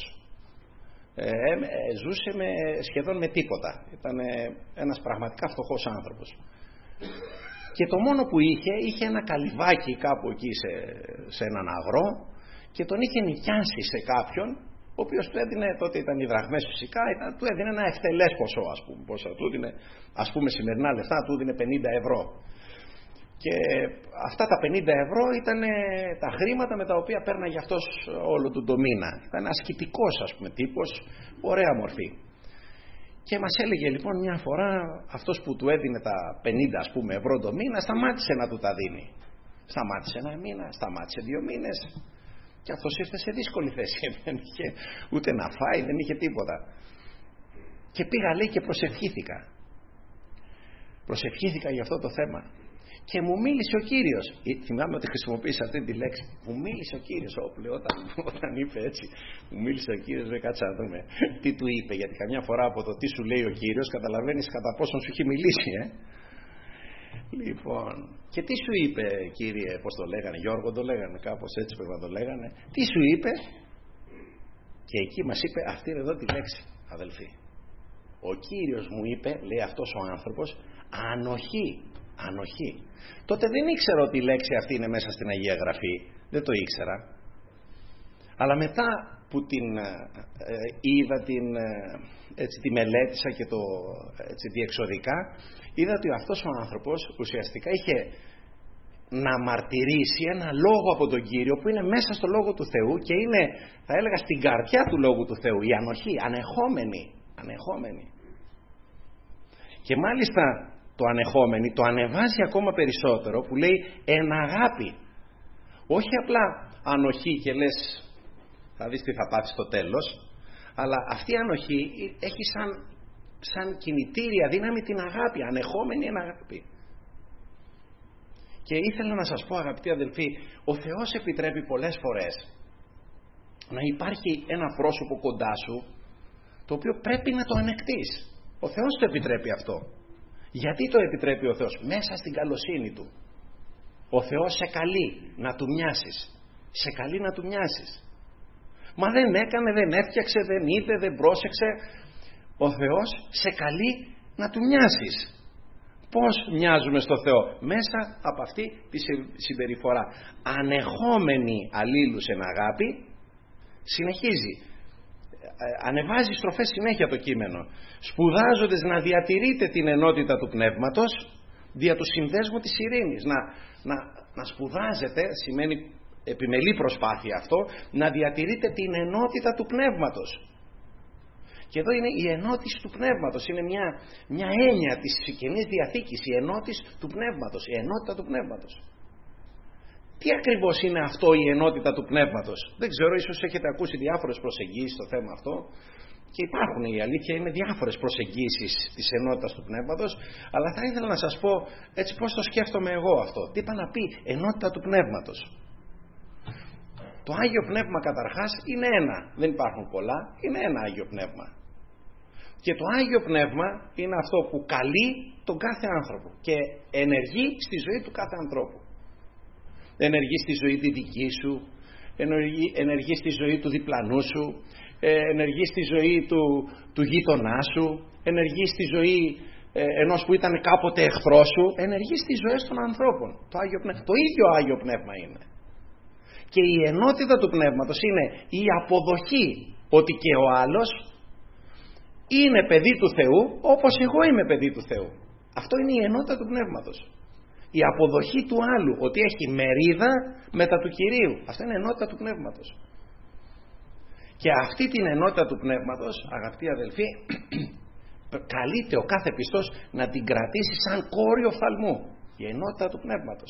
Ζούσε σχεδόν με τίποτα. Ήταν ένας πραγματικά φτωχός άνθρωπος. Και το μόνο που είχε ένα καλυβάκι κάπου εκεί σε έναν αγρό και τον είχε νοικιάσει σε κάποιον, ο οποίος του έδινε, τότε ήταν οι δραχμές φυσικά, του έδινε ένα ευτελές ποσό, ας πούμε. Πόσο του έδινε, ας πούμε σημερινά λεφτά, του έδινε 50 ευρώ. Και αυτά τα 50 ευρώ ήταν τα χρήματα με τα οποία πέρναγε αυτός όλο του το μήνα. Ήταν ασκητικός, ας πούμε, τύπος, ωραία μορφή. Και μας έλεγε λοιπόν μια φορά αυτός που του έδινε τα 50 ας πούμε ευρώ το μήνα σταμάτησε να του τα δίνει. Σταμάτησε ένα μήνα, σταμάτησε 2 μήνες και αυτός ήρθε σε δύσκολη θέση. Δεν είχε ούτε να φάει, δεν είχε τίποτα. Και πήγα λέει και προσευχήθηκα. Προσευχήθηκα για αυτό το θέμα. Και μου μίλησε ο Κύριος. Θυμάμαι ότι χρησιμοποίησα αυτή τη λέξη. Μου μίλησε ο Κύριος. Όταν είπε έτσι, μου μίλησε ο Κύριος, δεν κάτσε να δούμε τι του είπε. Γιατί καμιά φορά από το τι σου λέει ο Κύριος καταλαβαίνεις κατά πόσον σου έχει μιλήσει. Λοιπόν, και τι σου είπε, Κύριε, πώς το λέγανε, Γιώργο το λέγανε, κάπως έτσι πρέπει να το λέγανε. Τι σου είπε? Και εκεί μας είπε αυτή εδώ τη λέξη, αδελφοί. Ο Κύριος μου είπε, λέει αυτός ο άνθρωπος, ανοχή. Ανοχή. Τότε δεν ήξερα ότι η λέξη αυτή είναι μέσα στην Αγία Γραφή. Δεν το ήξερα. Αλλά μετά που την είδα, έτσι, τη μελέτησα και το έτσι, διεξοδικά, είδα ότι αυτός ο άνθρωπος ουσιαστικά είχε να μαρτυρήσει ένα λόγο από τον Κύριο που είναι μέσα στο Λόγο του Θεού και είναι, θα έλεγα, στην καρδιά του Λόγου του Θεού, η ανοχή, ανεχόμενη. Και μάλιστα το ανεχόμενη το ανεβάζει ακόμα περισσότερο που λέει εν αγάπη. Όχι απλά ανοχή και λες θα δεις τι θα πάθεις στο τέλος, αλλά αυτή η ανοχή έχει σαν κινητήρια δύναμη την αγάπη, ανεχόμενη εν αγάπη. Και ήθελα να σας πω, αγαπητοί αδελφοί, ο Θεός επιτρέπει πολλές φορές να υπάρχει ένα πρόσωπο κοντά σου το οποίο πρέπει να το ανεκτείς. Ο Θεός το επιτρέπει αυτό. Γιατί το επιτρέπει ο Θεός? Μέσα στην καλοσύνη Του. Ο Θεός σε καλεί να Του μοιάσεις. Σε καλεί να Του μοιάσεις. Μα δεν έκανε, δεν έφτιαξε, δεν είπε, δεν πρόσεξε. Ο Θεός σε καλεί να Του μοιάσεις. Πώς μοιάζουμε στο Θεό? Μέσα από αυτή τη συμπεριφορά. Ανεχόμενοι αλλήλους εν αγάπη, συνεχίζει. Ανεβάζει στροφές συνέχεια το κείμενο. Σπουδάζοντες να διατηρείτε την ενότητα του πνεύματος δια του συνδέσμου της ειρήνης. Να σπουδάζετε σημαίνει επιμελή προσπάθεια αυτό, να διατηρείτε την ενότητα του πνεύματος. Και εδώ είναι η ενότηση του πνεύματος. Είναι μια έννοια της Καινής Διαθήκης, η ενότηση του πνεύματος, η ενότητα του πνεύματος. Τι ακριβώς είναι αυτό η ενότητα του πνεύματος? Δεν ξέρω, ίσως έχετε ακούσει διάφορες προσεγγίσεις στο θέμα αυτό. Και υπάρχουν, η αλήθεια είναι, διάφορες προσεγγίσεις της ενότητας του πνεύματος, αλλά θα ήθελα να σας πω έτσι πώς το σκέφτομαι εγώ αυτό. Τι είπα να πει ενότητα του πνεύματος? Το Άγιο Πνεύμα καταρχάς είναι ένα, δεν υπάρχουν πολλά, είναι ένα Άγιο Πνεύμα. Και το Άγιο Πνεύμα είναι αυτό που καλεί τον κάθε άνθρωπο και ενεργεί στη ζωή του κάθε ανθρώπου. Ενεργεί στη ζωή τη δική σου, ενεργεί στη ζωή του διπλανού σου, ενεργεί στη ζωή του γείτονά σου, ενεργεί στη ζωή ενός που ήταν κάποτε εχθρό σου, ενεργεί στις ζωές των ανθρώπων. Το ίδιο Άγιο Πνεύμα είναι. Και η ενότητα του Πνεύματος είναι η αποδοχή ότι και ο άλλος είναι παιδί του Θεού όπως εγώ είμαι παιδί του Θεού. Αυτό είναι η ενότητα του Πνεύματος. Η αποδοχή του άλλου ότι έχει μερίδα μετά του Κυρίου. Αυτό είναι η ενότητα του Πνεύματος. Και αυτή την ενότητα του Πνεύματος, αγαπητοί αδελφοί, καλείται ο κάθε πιστός να την κρατήσει σαν κόριο φθαλμού. Η ενότητα του Πνεύματος.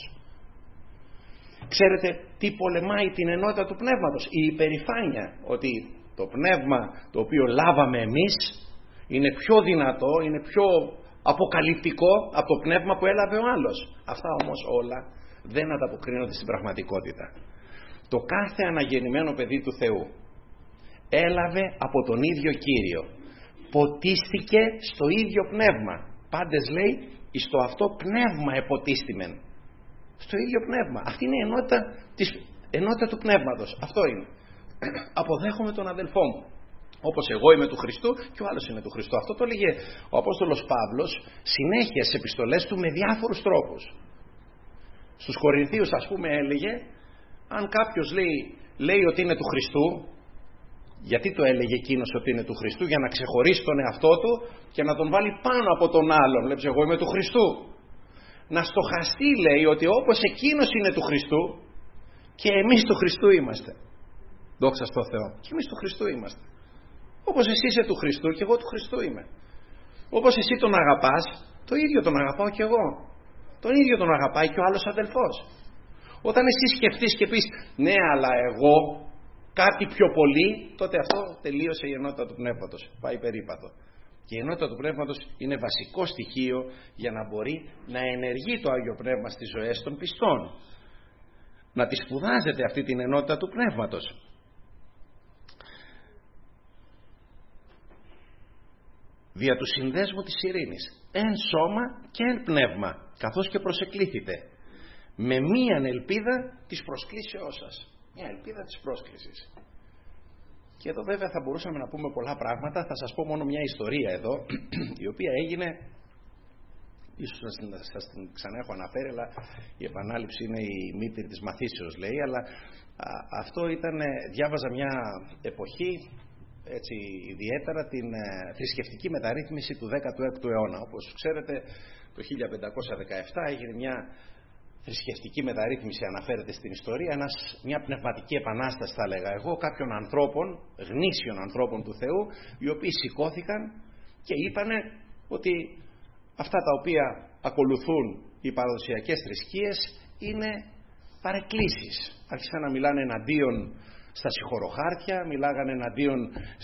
Ξέρετε τι πολεμάει την ενότητα του Πνεύματος? Η υπερηφάνεια, ότι το πνεύμα το οποίο λάβαμε εμείς είναι πιο δυνατό, είναι πιο αποκαλυπτικό από το πνεύμα που έλαβε ο άλλος. Αυτά όμως όλα δεν ανταποκρίνονται στην πραγματικότητα. Το κάθε αναγεννημένο παιδί του Θεού έλαβε από τον ίδιο Κύριο, ποτίστηκε στο ίδιο πνεύμα. Πάντες λέει στο αυτό πνεύμα εποτίστημεν, στο ίδιο πνεύμα. Αυτή είναι η ενότητα του πνεύματος. Αυτό είναι. Αποδέχομαι τον αδελφό μου όπως εγώ είμαι του Χριστού και ο άλλος είναι του Χριστού. Αυτό το έλεγε ο Απόστολος Παύλος συνέχεια σε επιστολές του με διάφορους τρόπους. Στους Κορινθίους, ας πούμε, έλεγε, αν κάποιος λέει ότι είναι του Χριστού, γιατί το έλεγε εκείνος ότι είναι του Χριστού? Για να ξεχωρίσει τον εαυτό του και να τον βάλει πάνω από τον άλλον. Βλέπεις, εγώ είμαι του Χριστού. Να στοχαστεί, λέει, ότι όπως εκείνος είναι του Χριστού και εμείς του Χριστού είμαστε. Δόξα στο Θεό. Και εμείς του Χριστού είμαστε. Όπως εσύ είσαι του Χριστού και εγώ του Χριστού είμαι. Όπως εσύ τον αγαπάς, το ίδιο τον αγαπάω και εγώ. Τον ίδιο τον αγαπάει και ο άλλος αδελφός. Όταν εσύ σκεφτείς και πεις ναι, αλλά εγώ κάτι πιο πολύ, τότε αυτό τελείωσε η ενότητα του πνεύματος. Πάει περίπατο. Και η ενότητα του πνεύματος είναι βασικό στοιχείο για να μπορεί να ενεργεί το Άγιο Πνεύμα στις ζωές των πιστών. Να τη σπουδάζετε αυτή την ενότητα του πνεύματος. Δια του συνδέσμου της ειρήνης, εν σώμα και εν πνεύμα, καθώς και προσεκλήθητε, με μίαν ελπίδα της προσκλήσεώς σας. Μια ελπίδα της πρόσκλησης. Και εδώ βέβαια θα μπορούσαμε να πούμε πολλά πράγματα. Θα σας πω μόνο μια ιστορία εδώ, η οποία έγινε, ίσως σας την ξανά έχω αναφέρει, αλλά η επανάληψη είναι η μήτρη της μαθήσεως, λέει, αλλά αυτό ήταν, διάβαζα μια εποχή, έτσι ιδιαίτερα, την θρησκευτική μεταρρύθμιση του 16ου αιώνα. Όπως ξέρετε, το 1517 έγινε μια θρησκευτική μεταρρύθμιση, αναφέρεται στην ιστορία, μια πνευματική επανάσταση, θα έλεγα εγώ, κάποιων ανθρώπων, γνήσιων ανθρώπων του Θεού, οι οποίοι σηκώθηκαν και είπανε ότι αυτά τα οποία ακολουθούν οι παραδοσιακές θρησκείες είναι παρεκκλήσεις. Άρχισαν να μιλάνε εναντίον στα συγχωροχάρτια, μιλάγανε εναντίον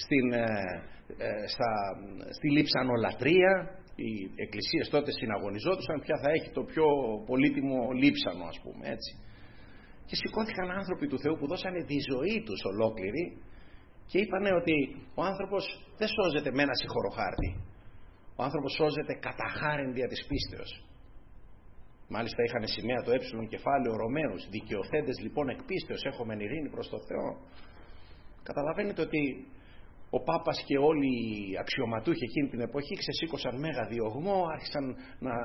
στη λείψανολατρία. Οι εκκλησίες τότε συναγωνιζόντουσαν ποια θα έχει το πιο πολύτιμο λείψανο, ας πούμε, έτσι. Και σηκώθηκαν άνθρωποι του Θεού που δώσανε τη ζωή τους ολόκληρη και είπανε ότι ο άνθρωπος δεν σώζεται με ένα συγχωροχάρτη. Ο άνθρωπος σώζεται κατά χάριν δια της πίστεως. Μάλιστα είχαν σημαία το έψιλον κεφάλαιο Ρωμαίους, δικαιοθέντες λοιπόν εκ πίστεως έχομεν ειρήνη προς το Θεό. Καταλαβαίνετε ότι ο Πάπας και όλοι οι αξιωματούχοι εκείνη την εποχή ξεσήκωσαν μέγα διωγμό, άρχισαν να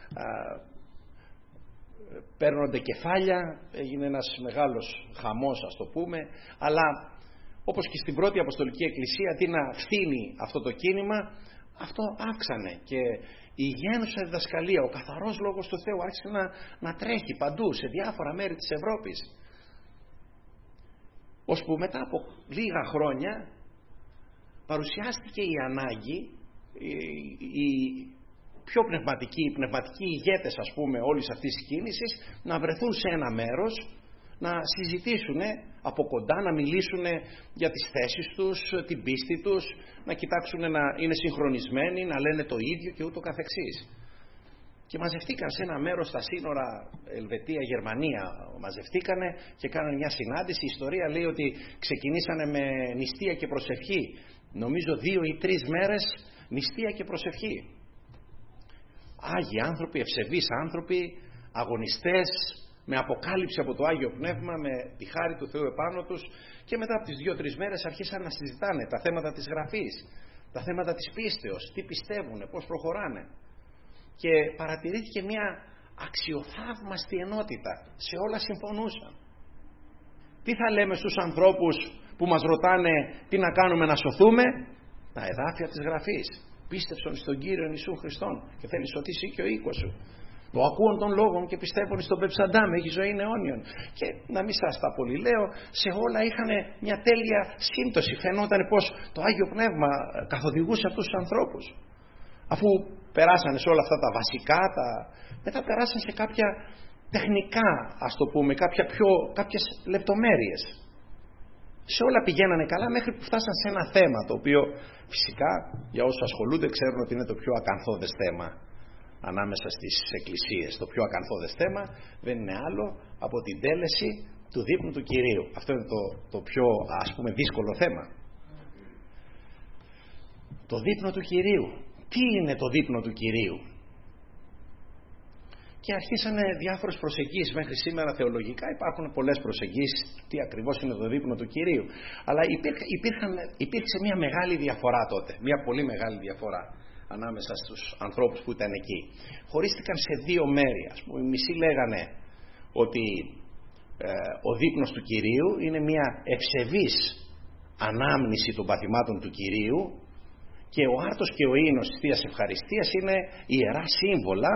παίρνονται κεφάλια, έγινε ένας μεγάλος χαμός, ας το πούμε, αλλά όπως και στην πρώτη Αποστολική Εκκλησία, αντί να φθήνει αυτό το κίνημα, αυτό αύξανε και η γένουσα διδασκαλία, ο καθαρός λόγος του Θεού άρχισε να τρέχει παντού σε διάφορα μέρη της Ευρώπης, ώσπου μετά από λίγα χρόνια παρουσιάστηκε η ανάγκη, οι πιο πνευματικοί, οι πνευματικοί ηγέτες, ας πούμε, όλης αυτής της κίνησης, να βρεθούν σε ένα μέρος, να συζητήσουν από κοντά, να μιλήσουν για τις θέσεις τους, την πίστη τους, να κοιτάξουν να είναι συγχρονισμένοι, να λένε το ίδιο και ούτω καθεξής. Και μαζευτήκαν σε ένα μέρος στα σύνορα Ελβετία-Γερμανία, μαζευτήκανε και κάνανε μια συνάντηση. Η ιστορία λέει ότι ξεκινήσανε με νηστεία και προσευχή. Νομίζω 2 ή 3 μέρες νηστεία και προσευχή. Άγιοι άνθρωποι, ευσεβείς άνθρωποι, αγωνιστές, με αποκάλυψη από το Άγιο Πνεύμα, με τη χάρη του Θεού επάνω τους, και μετά από τις 2-3 μέρες αρχίσαν να συζητάνε τα θέματα της Γραφής, τα θέματα της πίστεως, τι πιστεύουν, πώς προχωράνε. Και παρατηρήθηκε μια αξιοθαύμαστη ενότητα, σε όλα συμφωνούσαν. Τι θα λέμε στους ανθρώπους που μας ρωτάνε τι να κάνουμε να σωθούμε? Τα εδάφια της Γραφής. Πίστευσον στον Κύριο Ιησού Χριστόν και θέλει σωθήσει και ο οίκος σου. Το ακούων των λόγων και πιστεύουν στον Πεψαντάμ, έχει ζωή αιώνιον. Και να μην σας τα πολυλέω, σε όλα είχαν μια τέλεια σύμπτωση. Φαινόταν πως το Άγιο Πνεύμα καθοδηγούσε αυτούς τους ανθρώπους. Αφού περάσανε σε όλα αυτά τα βασικά, μετά περάσαν σε κάποια τεχνικά, ας το πούμε, κάποιες λεπτομέρειες. Σε όλα πηγαίνανε καλά μέχρι που φτάσαν σε ένα θέμα, το οποίο φυσικά για όσους ασχολούνται ξέρουν ότι είναι το πιο ακαθόδες θέμα ανάμεσα στις εκκλησίες. Το πιο ακαθόδες θέμα δεν είναι άλλο από την τέλεση του δείπνου του Κυρίου. Αυτό είναι το πιο, ας πούμε, δύσκολο θέμα. Το δείπνο του Κυρίου. Τι είναι το δείπνο του Κυρίου? Και αρχίσανε διάφορες προσεγγίσεις. Μέχρι σήμερα θεολογικά υπάρχουν πολλές προσεγγίσεις τι ακριβώς είναι το δείπνο του Κυρίου. Αλλά υπήρξε μια μεγάλη διαφορά τότε, μια πολύ μεγάλη διαφορά ανάμεσα στους ανθρώπους που ήταν εκεί. Χωρίστηκαν σε 2 μέρη. Ας πούμε, οι μισοί λέγανε ότι ο δείπνος του Κυρίου είναι μια ευσεβής ανάμνηση των παθημάτων του Κυρίου, και ο άρτος και ο ίνος της Θείας Ευχαριστίας είναι ιερά σύμβολα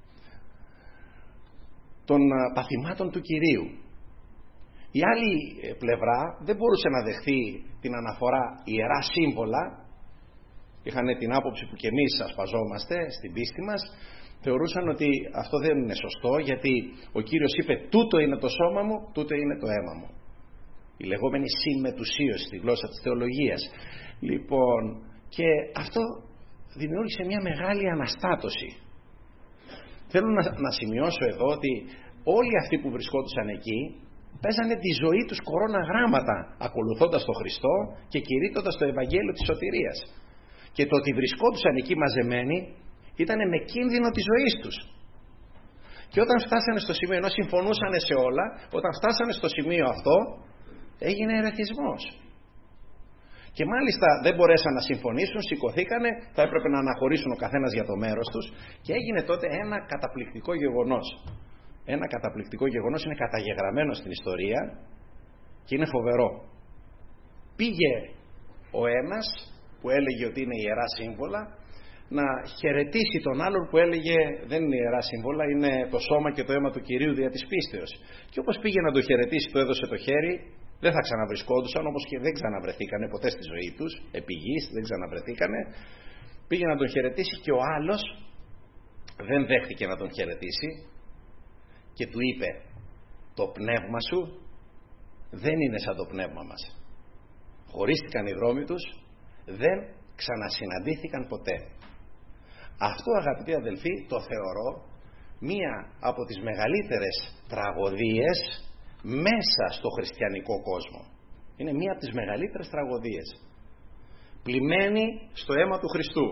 των παθημάτων του Κυρίου. Η άλλη πλευρά δεν μπορούσε να δεχθεί την αναφορά ιερά σύμβολα. Είχαν την άποψη που και εμείς ασπαζόμαστε στην πίστη μας. Θεωρούσαν ότι αυτό δεν είναι σωστό, γιατί ο Κύριος είπε τούτο είναι το σώμα μου, τούτο είναι το αίμα μου. Η λεγόμενη συμμετουσίωση στη γλώσσα της θεολογίας. Λοιπόν, και αυτό δημιούργησε μια μεγάλη αναστάτωση. Θέλω να σημειώσω εδώ ότι όλοι αυτοί που βρισκόντουσαν εκεί παίζανε τη ζωή τους κορώνα γράμματα, ακολουθώντας τον Χριστό και κηρύττοντας το Ευαγγέλιο της σωτηρίας. Και το ότι βρισκόντουσαν εκεί μαζεμένοι ήταν με κίνδυνο της ζωής τους. Και όταν φτάσανε στο σημείο, ενώ συμφωνούσαν σε όλα, όταν φτάσανε στο σημείο αυτό, έγινε ερεθισμός. Και μάλιστα δεν μπορέσαν να συμφωνήσουν, σηκωθήκανε, θα έπρεπε να αναχωρήσουν ο καθένας για το μέρος τους, και έγινε τότε ένα καταπληκτικό γεγονός. Ένα καταπληκτικό γεγονός, είναι καταγεγραμμένο στην ιστορία και είναι φοβερό. Πήγε ο ένας που έλεγε ότι είναι ιερά σύμβολα να χαιρετήσει τον άλλον που έλεγε δεν είναι ιερά σύμβολα, είναι το σώμα και το αίμα του Κυρίου δια της πίστεως. Και όπως πήγε να το χαιρετήσει, του έδωσε το χέρι. Δεν θα ξαναβρισκόντουσαν, όπως και δεν ξαναβρεθήκανε ποτέ στη ζωή τους, επί γης, δεν ξαναβρεθήκανε. Πήγε να τον χαιρετήσει και ο άλλος δεν δέχτηκε να τον χαιρετήσει και του είπε το πνεύμα σου δεν είναι σαν το πνεύμα μας. Χωρίστηκαν οι δρόμοι τους, δεν ξανασυναντήθηκαν ποτέ. Αυτό, αγαπητοί αδελφοί, το θεωρώ μία από τις μεγαλύτερες τραγωδίες μέσα στο χριστιανικό κόσμο. Είναι μία από τις μεγαλύτερες τραγωδίες. Πλημμένη στο αίμα του Χριστού,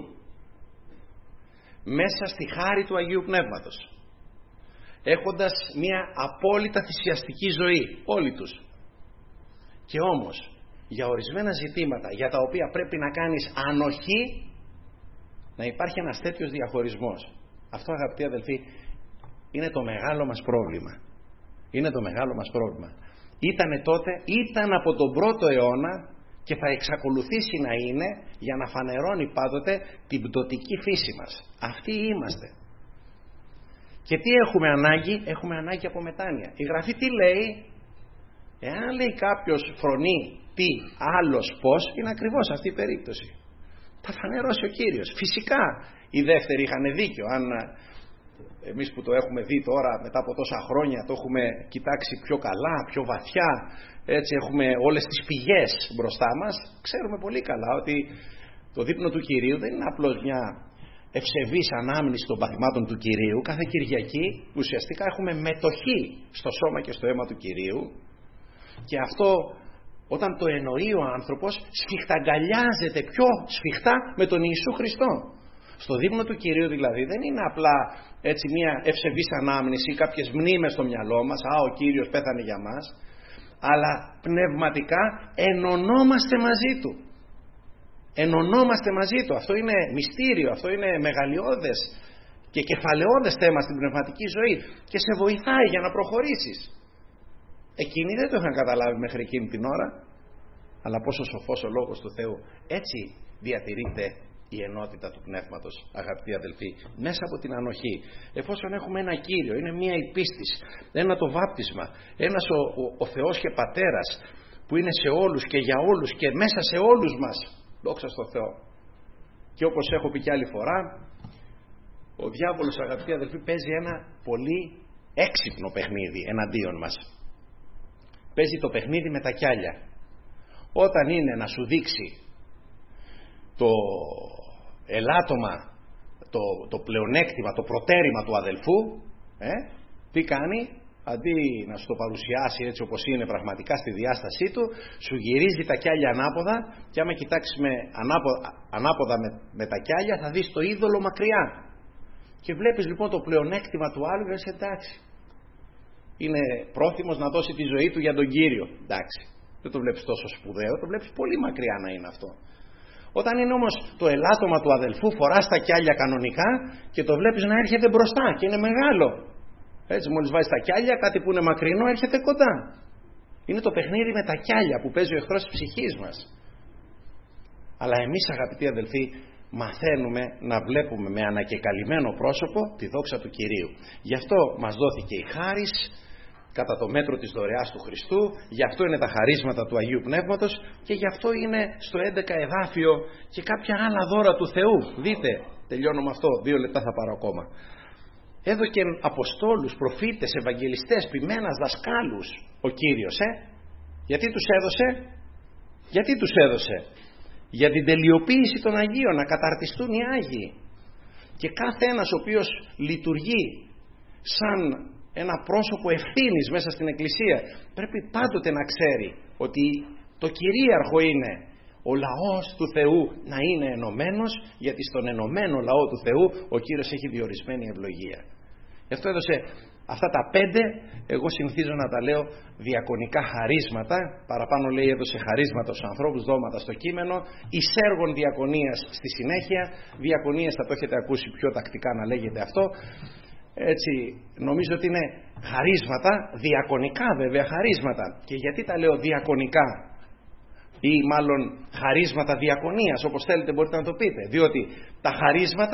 μέσα στη χάρη του Αγίου Πνεύματος, έχοντας μία απόλυτα θυσιαστική ζωή όλοι τους. Και όμως για ορισμένα ζητήματα για τα οποία πρέπει να κάνεις ανοχή, να υπάρχει ένας τέτοιος διαχωρισμός. Αυτό, αγαπητοί αδελφοί, είναι το μεγάλο μας πρόβλημα. Είναι το μεγάλο μας πρόβλημα. Ήτανε τότε, ήταν από τον πρώτο αιώνα και θα εξακολουθήσει να είναι, για να φανερώνει πάντοτε την πτωτική φύση μας. Αυτοί είμαστε. Και τι έχουμε ανάγκη? Έχουμε ανάγκη από μετάνοια. Η Γραφή τι λέει? Εάν λέει κάποιος φρονεί τι, άλλος πώς, είναι ακριβώς αυτή η περίπτωση. Θα φανερώσει ο Κύριος. Φυσικά οι δεύτεροι είχαν δίκιο. Αν εμείς που το έχουμε δει τώρα μετά από τόσα χρόνια, το έχουμε κοιτάξει πιο καλά, πιο βαθιά, έτσι έχουμε όλες τις πηγές μπροστά μας, ξέρουμε πολύ καλά ότι το δείπνο του Κυρίου δεν είναι απλώς μια ευσεβής ανάμνηση των παθημάτων του Κυρίου. Κάθε Κυριακή ουσιαστικά έχουμε μετοχή στο σώμα και στο αίμα του Κυρίου, και αυτό όταν το εννοεί ο άνθρωπος σφιχταγκαλιάζεται πιο σφιχτά με τον Ιησού Χριστό. Στο δείπνο του Κυρίου δηλαδή δεν είναι απλά έτσι μια ευσεβής ανάμνηση, κάποιες μνήμες στο μυαλό μας, ο Κύριος πέθανε για μας, αλλά πνευματικά ενωνόμαστε μαζί Του. Ενωνόμαστε μαζί Του. Αυτό είναι μυστήριο, αυτό είναι μεγαλειώδες και κεφαλαιώδες θέμα στην πνευματική ζωή και σε βοηθάει για να προχωρήσεις. Εκείνοι δεν το είχαν καταλάβει μέχρι εκείνη την ώρα, αλλά πόσο σοφός ο Λόγος του Θεού. Έτσι διατηρείται η ενότητα του Πνεύματος, αγαπητοί αδελφοί, μέσα από την ανοχή. Εφόσον έχουμε ένα Κύριο, είναι μία η πίστης, ένα το βάπτισμα, ένας ο Θεός και Πατέρας που είναι σε όλους και για όλους και μέσα σε όλους μας. Δόξα στο Θεό. Και όπως έχω πει και άλλη φορά, ο διάβολος, αγαπητοί αδελφοί, παίζει ένα πολύ έξυπνο παιχνίδι εναντίον μας. Παίζει το παιχνίδι με τα κιάλια. Όταν είναι να σου δείξει το ελάττωμα, το πλεονέκτημα, το προτέρημα του αδελφού, τι κάνει? Αντί να σου το παρουσιάσει έτσι όπως είναι πραγματικά στη διάστασή του, σου γυρίζει τα κιάλια ανάποδα, και άμα κοιτάξεις ανάποδα με τα κιάλια θα δεις το είδωλο μακριά. Και βλέπεις λοιπόν το πλεονέκτημα του άλλου και λες εντάξει, είναι πρόθυμος να δώσει τη ζωή του για τον Κύριο. Εντάξει, δεν το βλέπεις τόσο σπουδαίο, το βλέπεις πολύ μακριά να είναι αυτό. Όταν είναι όμως το ελάττωμα του αδελφού, φοράς τα κιάλια κανονικά και το βλέπεις να έρχεται μπροστά και είναι μεγάλο. Έτσι, μόλις βάζεις τα κιάλια, κάτι που είναι μακρινό έρχεται κοντά. Είναι το παιχνίδι με τα κιάλια που παίζει ο εχθρός της ψυχής μας. Αλλά εμείς, αγαπητοί αδελφοί, μαθαίνουμε να βλέπουμε με ανακεκαλυμμένο πρόσωπο τη δόξα του Κυρίου. Γι' αυτό μας δόθηκε η χάρις κατά το μέτρο της δωρεάς του Χριστού, γι' αυτό είναι τα χαρίσματα του Αγίου Πνεύματος και γι' αυτό είναι στο 11 εδάφιο και κάποια άλλα δώρα του Θεού. Δείτε, τελειώνω με αυτό, 2 λεπτά θα πάρω ακόμα. Έδωκεν αποστόλους, προφήτες, ευαγγελιστές, ποιμένας, δασκάλους ο Κύριος. Γιατί τους έδωσε? Γιατί τους έδωσε? Για την τελειοποίηση των Αγίων, να καταρτιστούν οι Άγιοι. Και κάθε ένας ο οποίος λειτουργεί σαν ένα πρόσωπο ευθύνης μέσα στην Εκκλησία, πρέπει πάντοτε να ξέρει ότι το κυρίαρχο είναι ο λαός του Θεού να είναι ενωμένος, γιατί στον ενωμένο λαό του Θεού ο Κύριος έχει διορισμένη ευλογία. Γι' αυτό έδωσε αυτά τα 5, εγώ συνηθίζω να τα λέω διακονικά χαρίσματα, παραπάνω λέει έδωσε χαρίσματα στους ανθρώπους, δώματα στο κείμενο, εισέργων διακονίας στη συνέχεια, διακονίες θα το έχετε ακούσει πιο τακτικά να λέγεται αυτό. Έτσι νομίζω ότι είναι χαρίσματα, διακονικά βέβαια χαρίσματα. Και γιατί τα λέω διακονικά ή μάλλον χαρίσματα διακονίας, όπως θέλετε μπορείτε να το πείτε, διότι τα χαρίσματα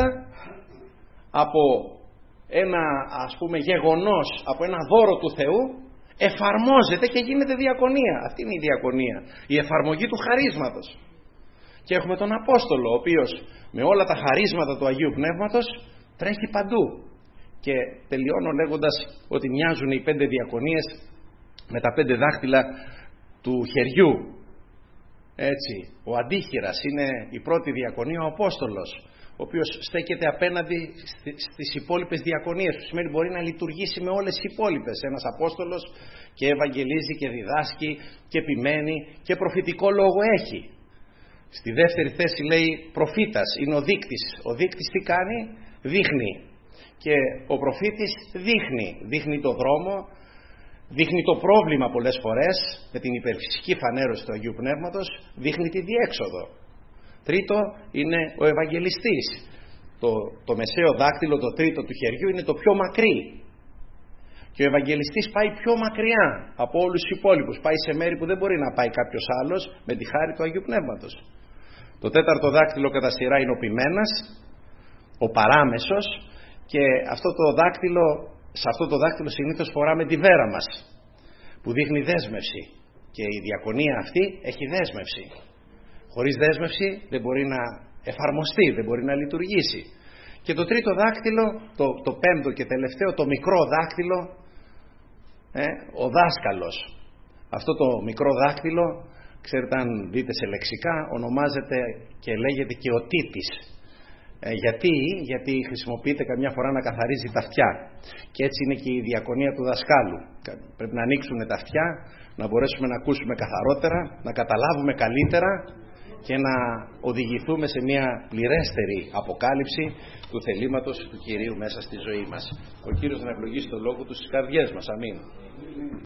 από ένα ας πούμε γεγονός, από ένα δώρο του Θεού εφαρμόζεται και γίνεται διακονία. Αυτή είναι η διακονία, η εφαρμογή του χαρίσματος. Και έχουμε τον Απόστολο, ο οποίος με όλα τα χαρίσματα του Αγίου Πνεύματος τρέχει παντού. Και τελειώνω λέγοντας ότι μοιάζουν οι 5 διακονίες με τα 5 δάχτυλα του χεριού. Έτσι, ο αντίχειρας είναι η πρώτη διακονία, ο Απόστολος, ο οποίος στέκεται απέναντι στις υπόλοιπες διακονίες, που σημαίνει μπορεί να λειτουργήσει με όλες τις υπόλοιπες. Ένας Απόστολος και ευαγγελίζει και διδάσκει και επιμένει και προφητικό λόγο έχει. Στη δεύτερη θέση λέει προφήτας, είναι ο δείκτης. Ο δείκτης τι κάνει? Δείχνει. Και ο προφήτης δείχνει το δρόμο, δείχνει το πρόβλημα πολλές φορές με την υπερφυσική φανέρωση του Αγίου Πνεύματος, δείχνει τη διέξοδο. Τρίτο είναι ο Ευαγγελιστής. Το μεσαίο δάκτυλο, το τρίτο του χεριού, είναι το πιο μακρύ. Και ο Ευαγγελιστής πάει πιο μακριά από όλους τους υπόλοιπους. Πάει σε μέρη που δεν μπορεί να πάει κάποιος άλλος με τη χάρη του Αγίου Πνεύματος. Το τέταρτο δάκτυλο κατά σειρά είναι ο ποιμένας, ο παράμεσος, και σε αυτό το δάκτυλο συνήθως φοράμε τη βέρα μας, που δείχνει δέσμευση. Και η διακονία αυτή έχει δέσμευση. Χωρίς δέσμευση δεν μπορεί να εφαρμοστεί, δεν μπορεί να λειτουργήσει. Και το τρίτο δάκτυλο, το πέμπτο και τελευταίο, το μικρό δάκτυλο, ο δάσκαλος. Αυτό το μικρό δάκτυλο, ξέρετε, αν δείτε σε λεξικά, ονομάζεται και λέγεται και ο τίτης. Γιατί χρησιμοποιείται καμιά φορά να καθαρίζει τα αυτιά. Και έτσι είναι και η διακονία του δασκάλου. Πρέπει να ανοίξουν τα αυτιά, να μπορέσουμε να ακούσουμε καθαρότερα, να καταλάβουμε καλύτερα και να οδηγηθούμε σε μια πληρέστερη αποκάλυψη του θελήματος του Κυρίου μέσα στη ζωή μας. Ο Κύριος να ευλογήσει το λόγο του στις καρδιές μας. Αμήν.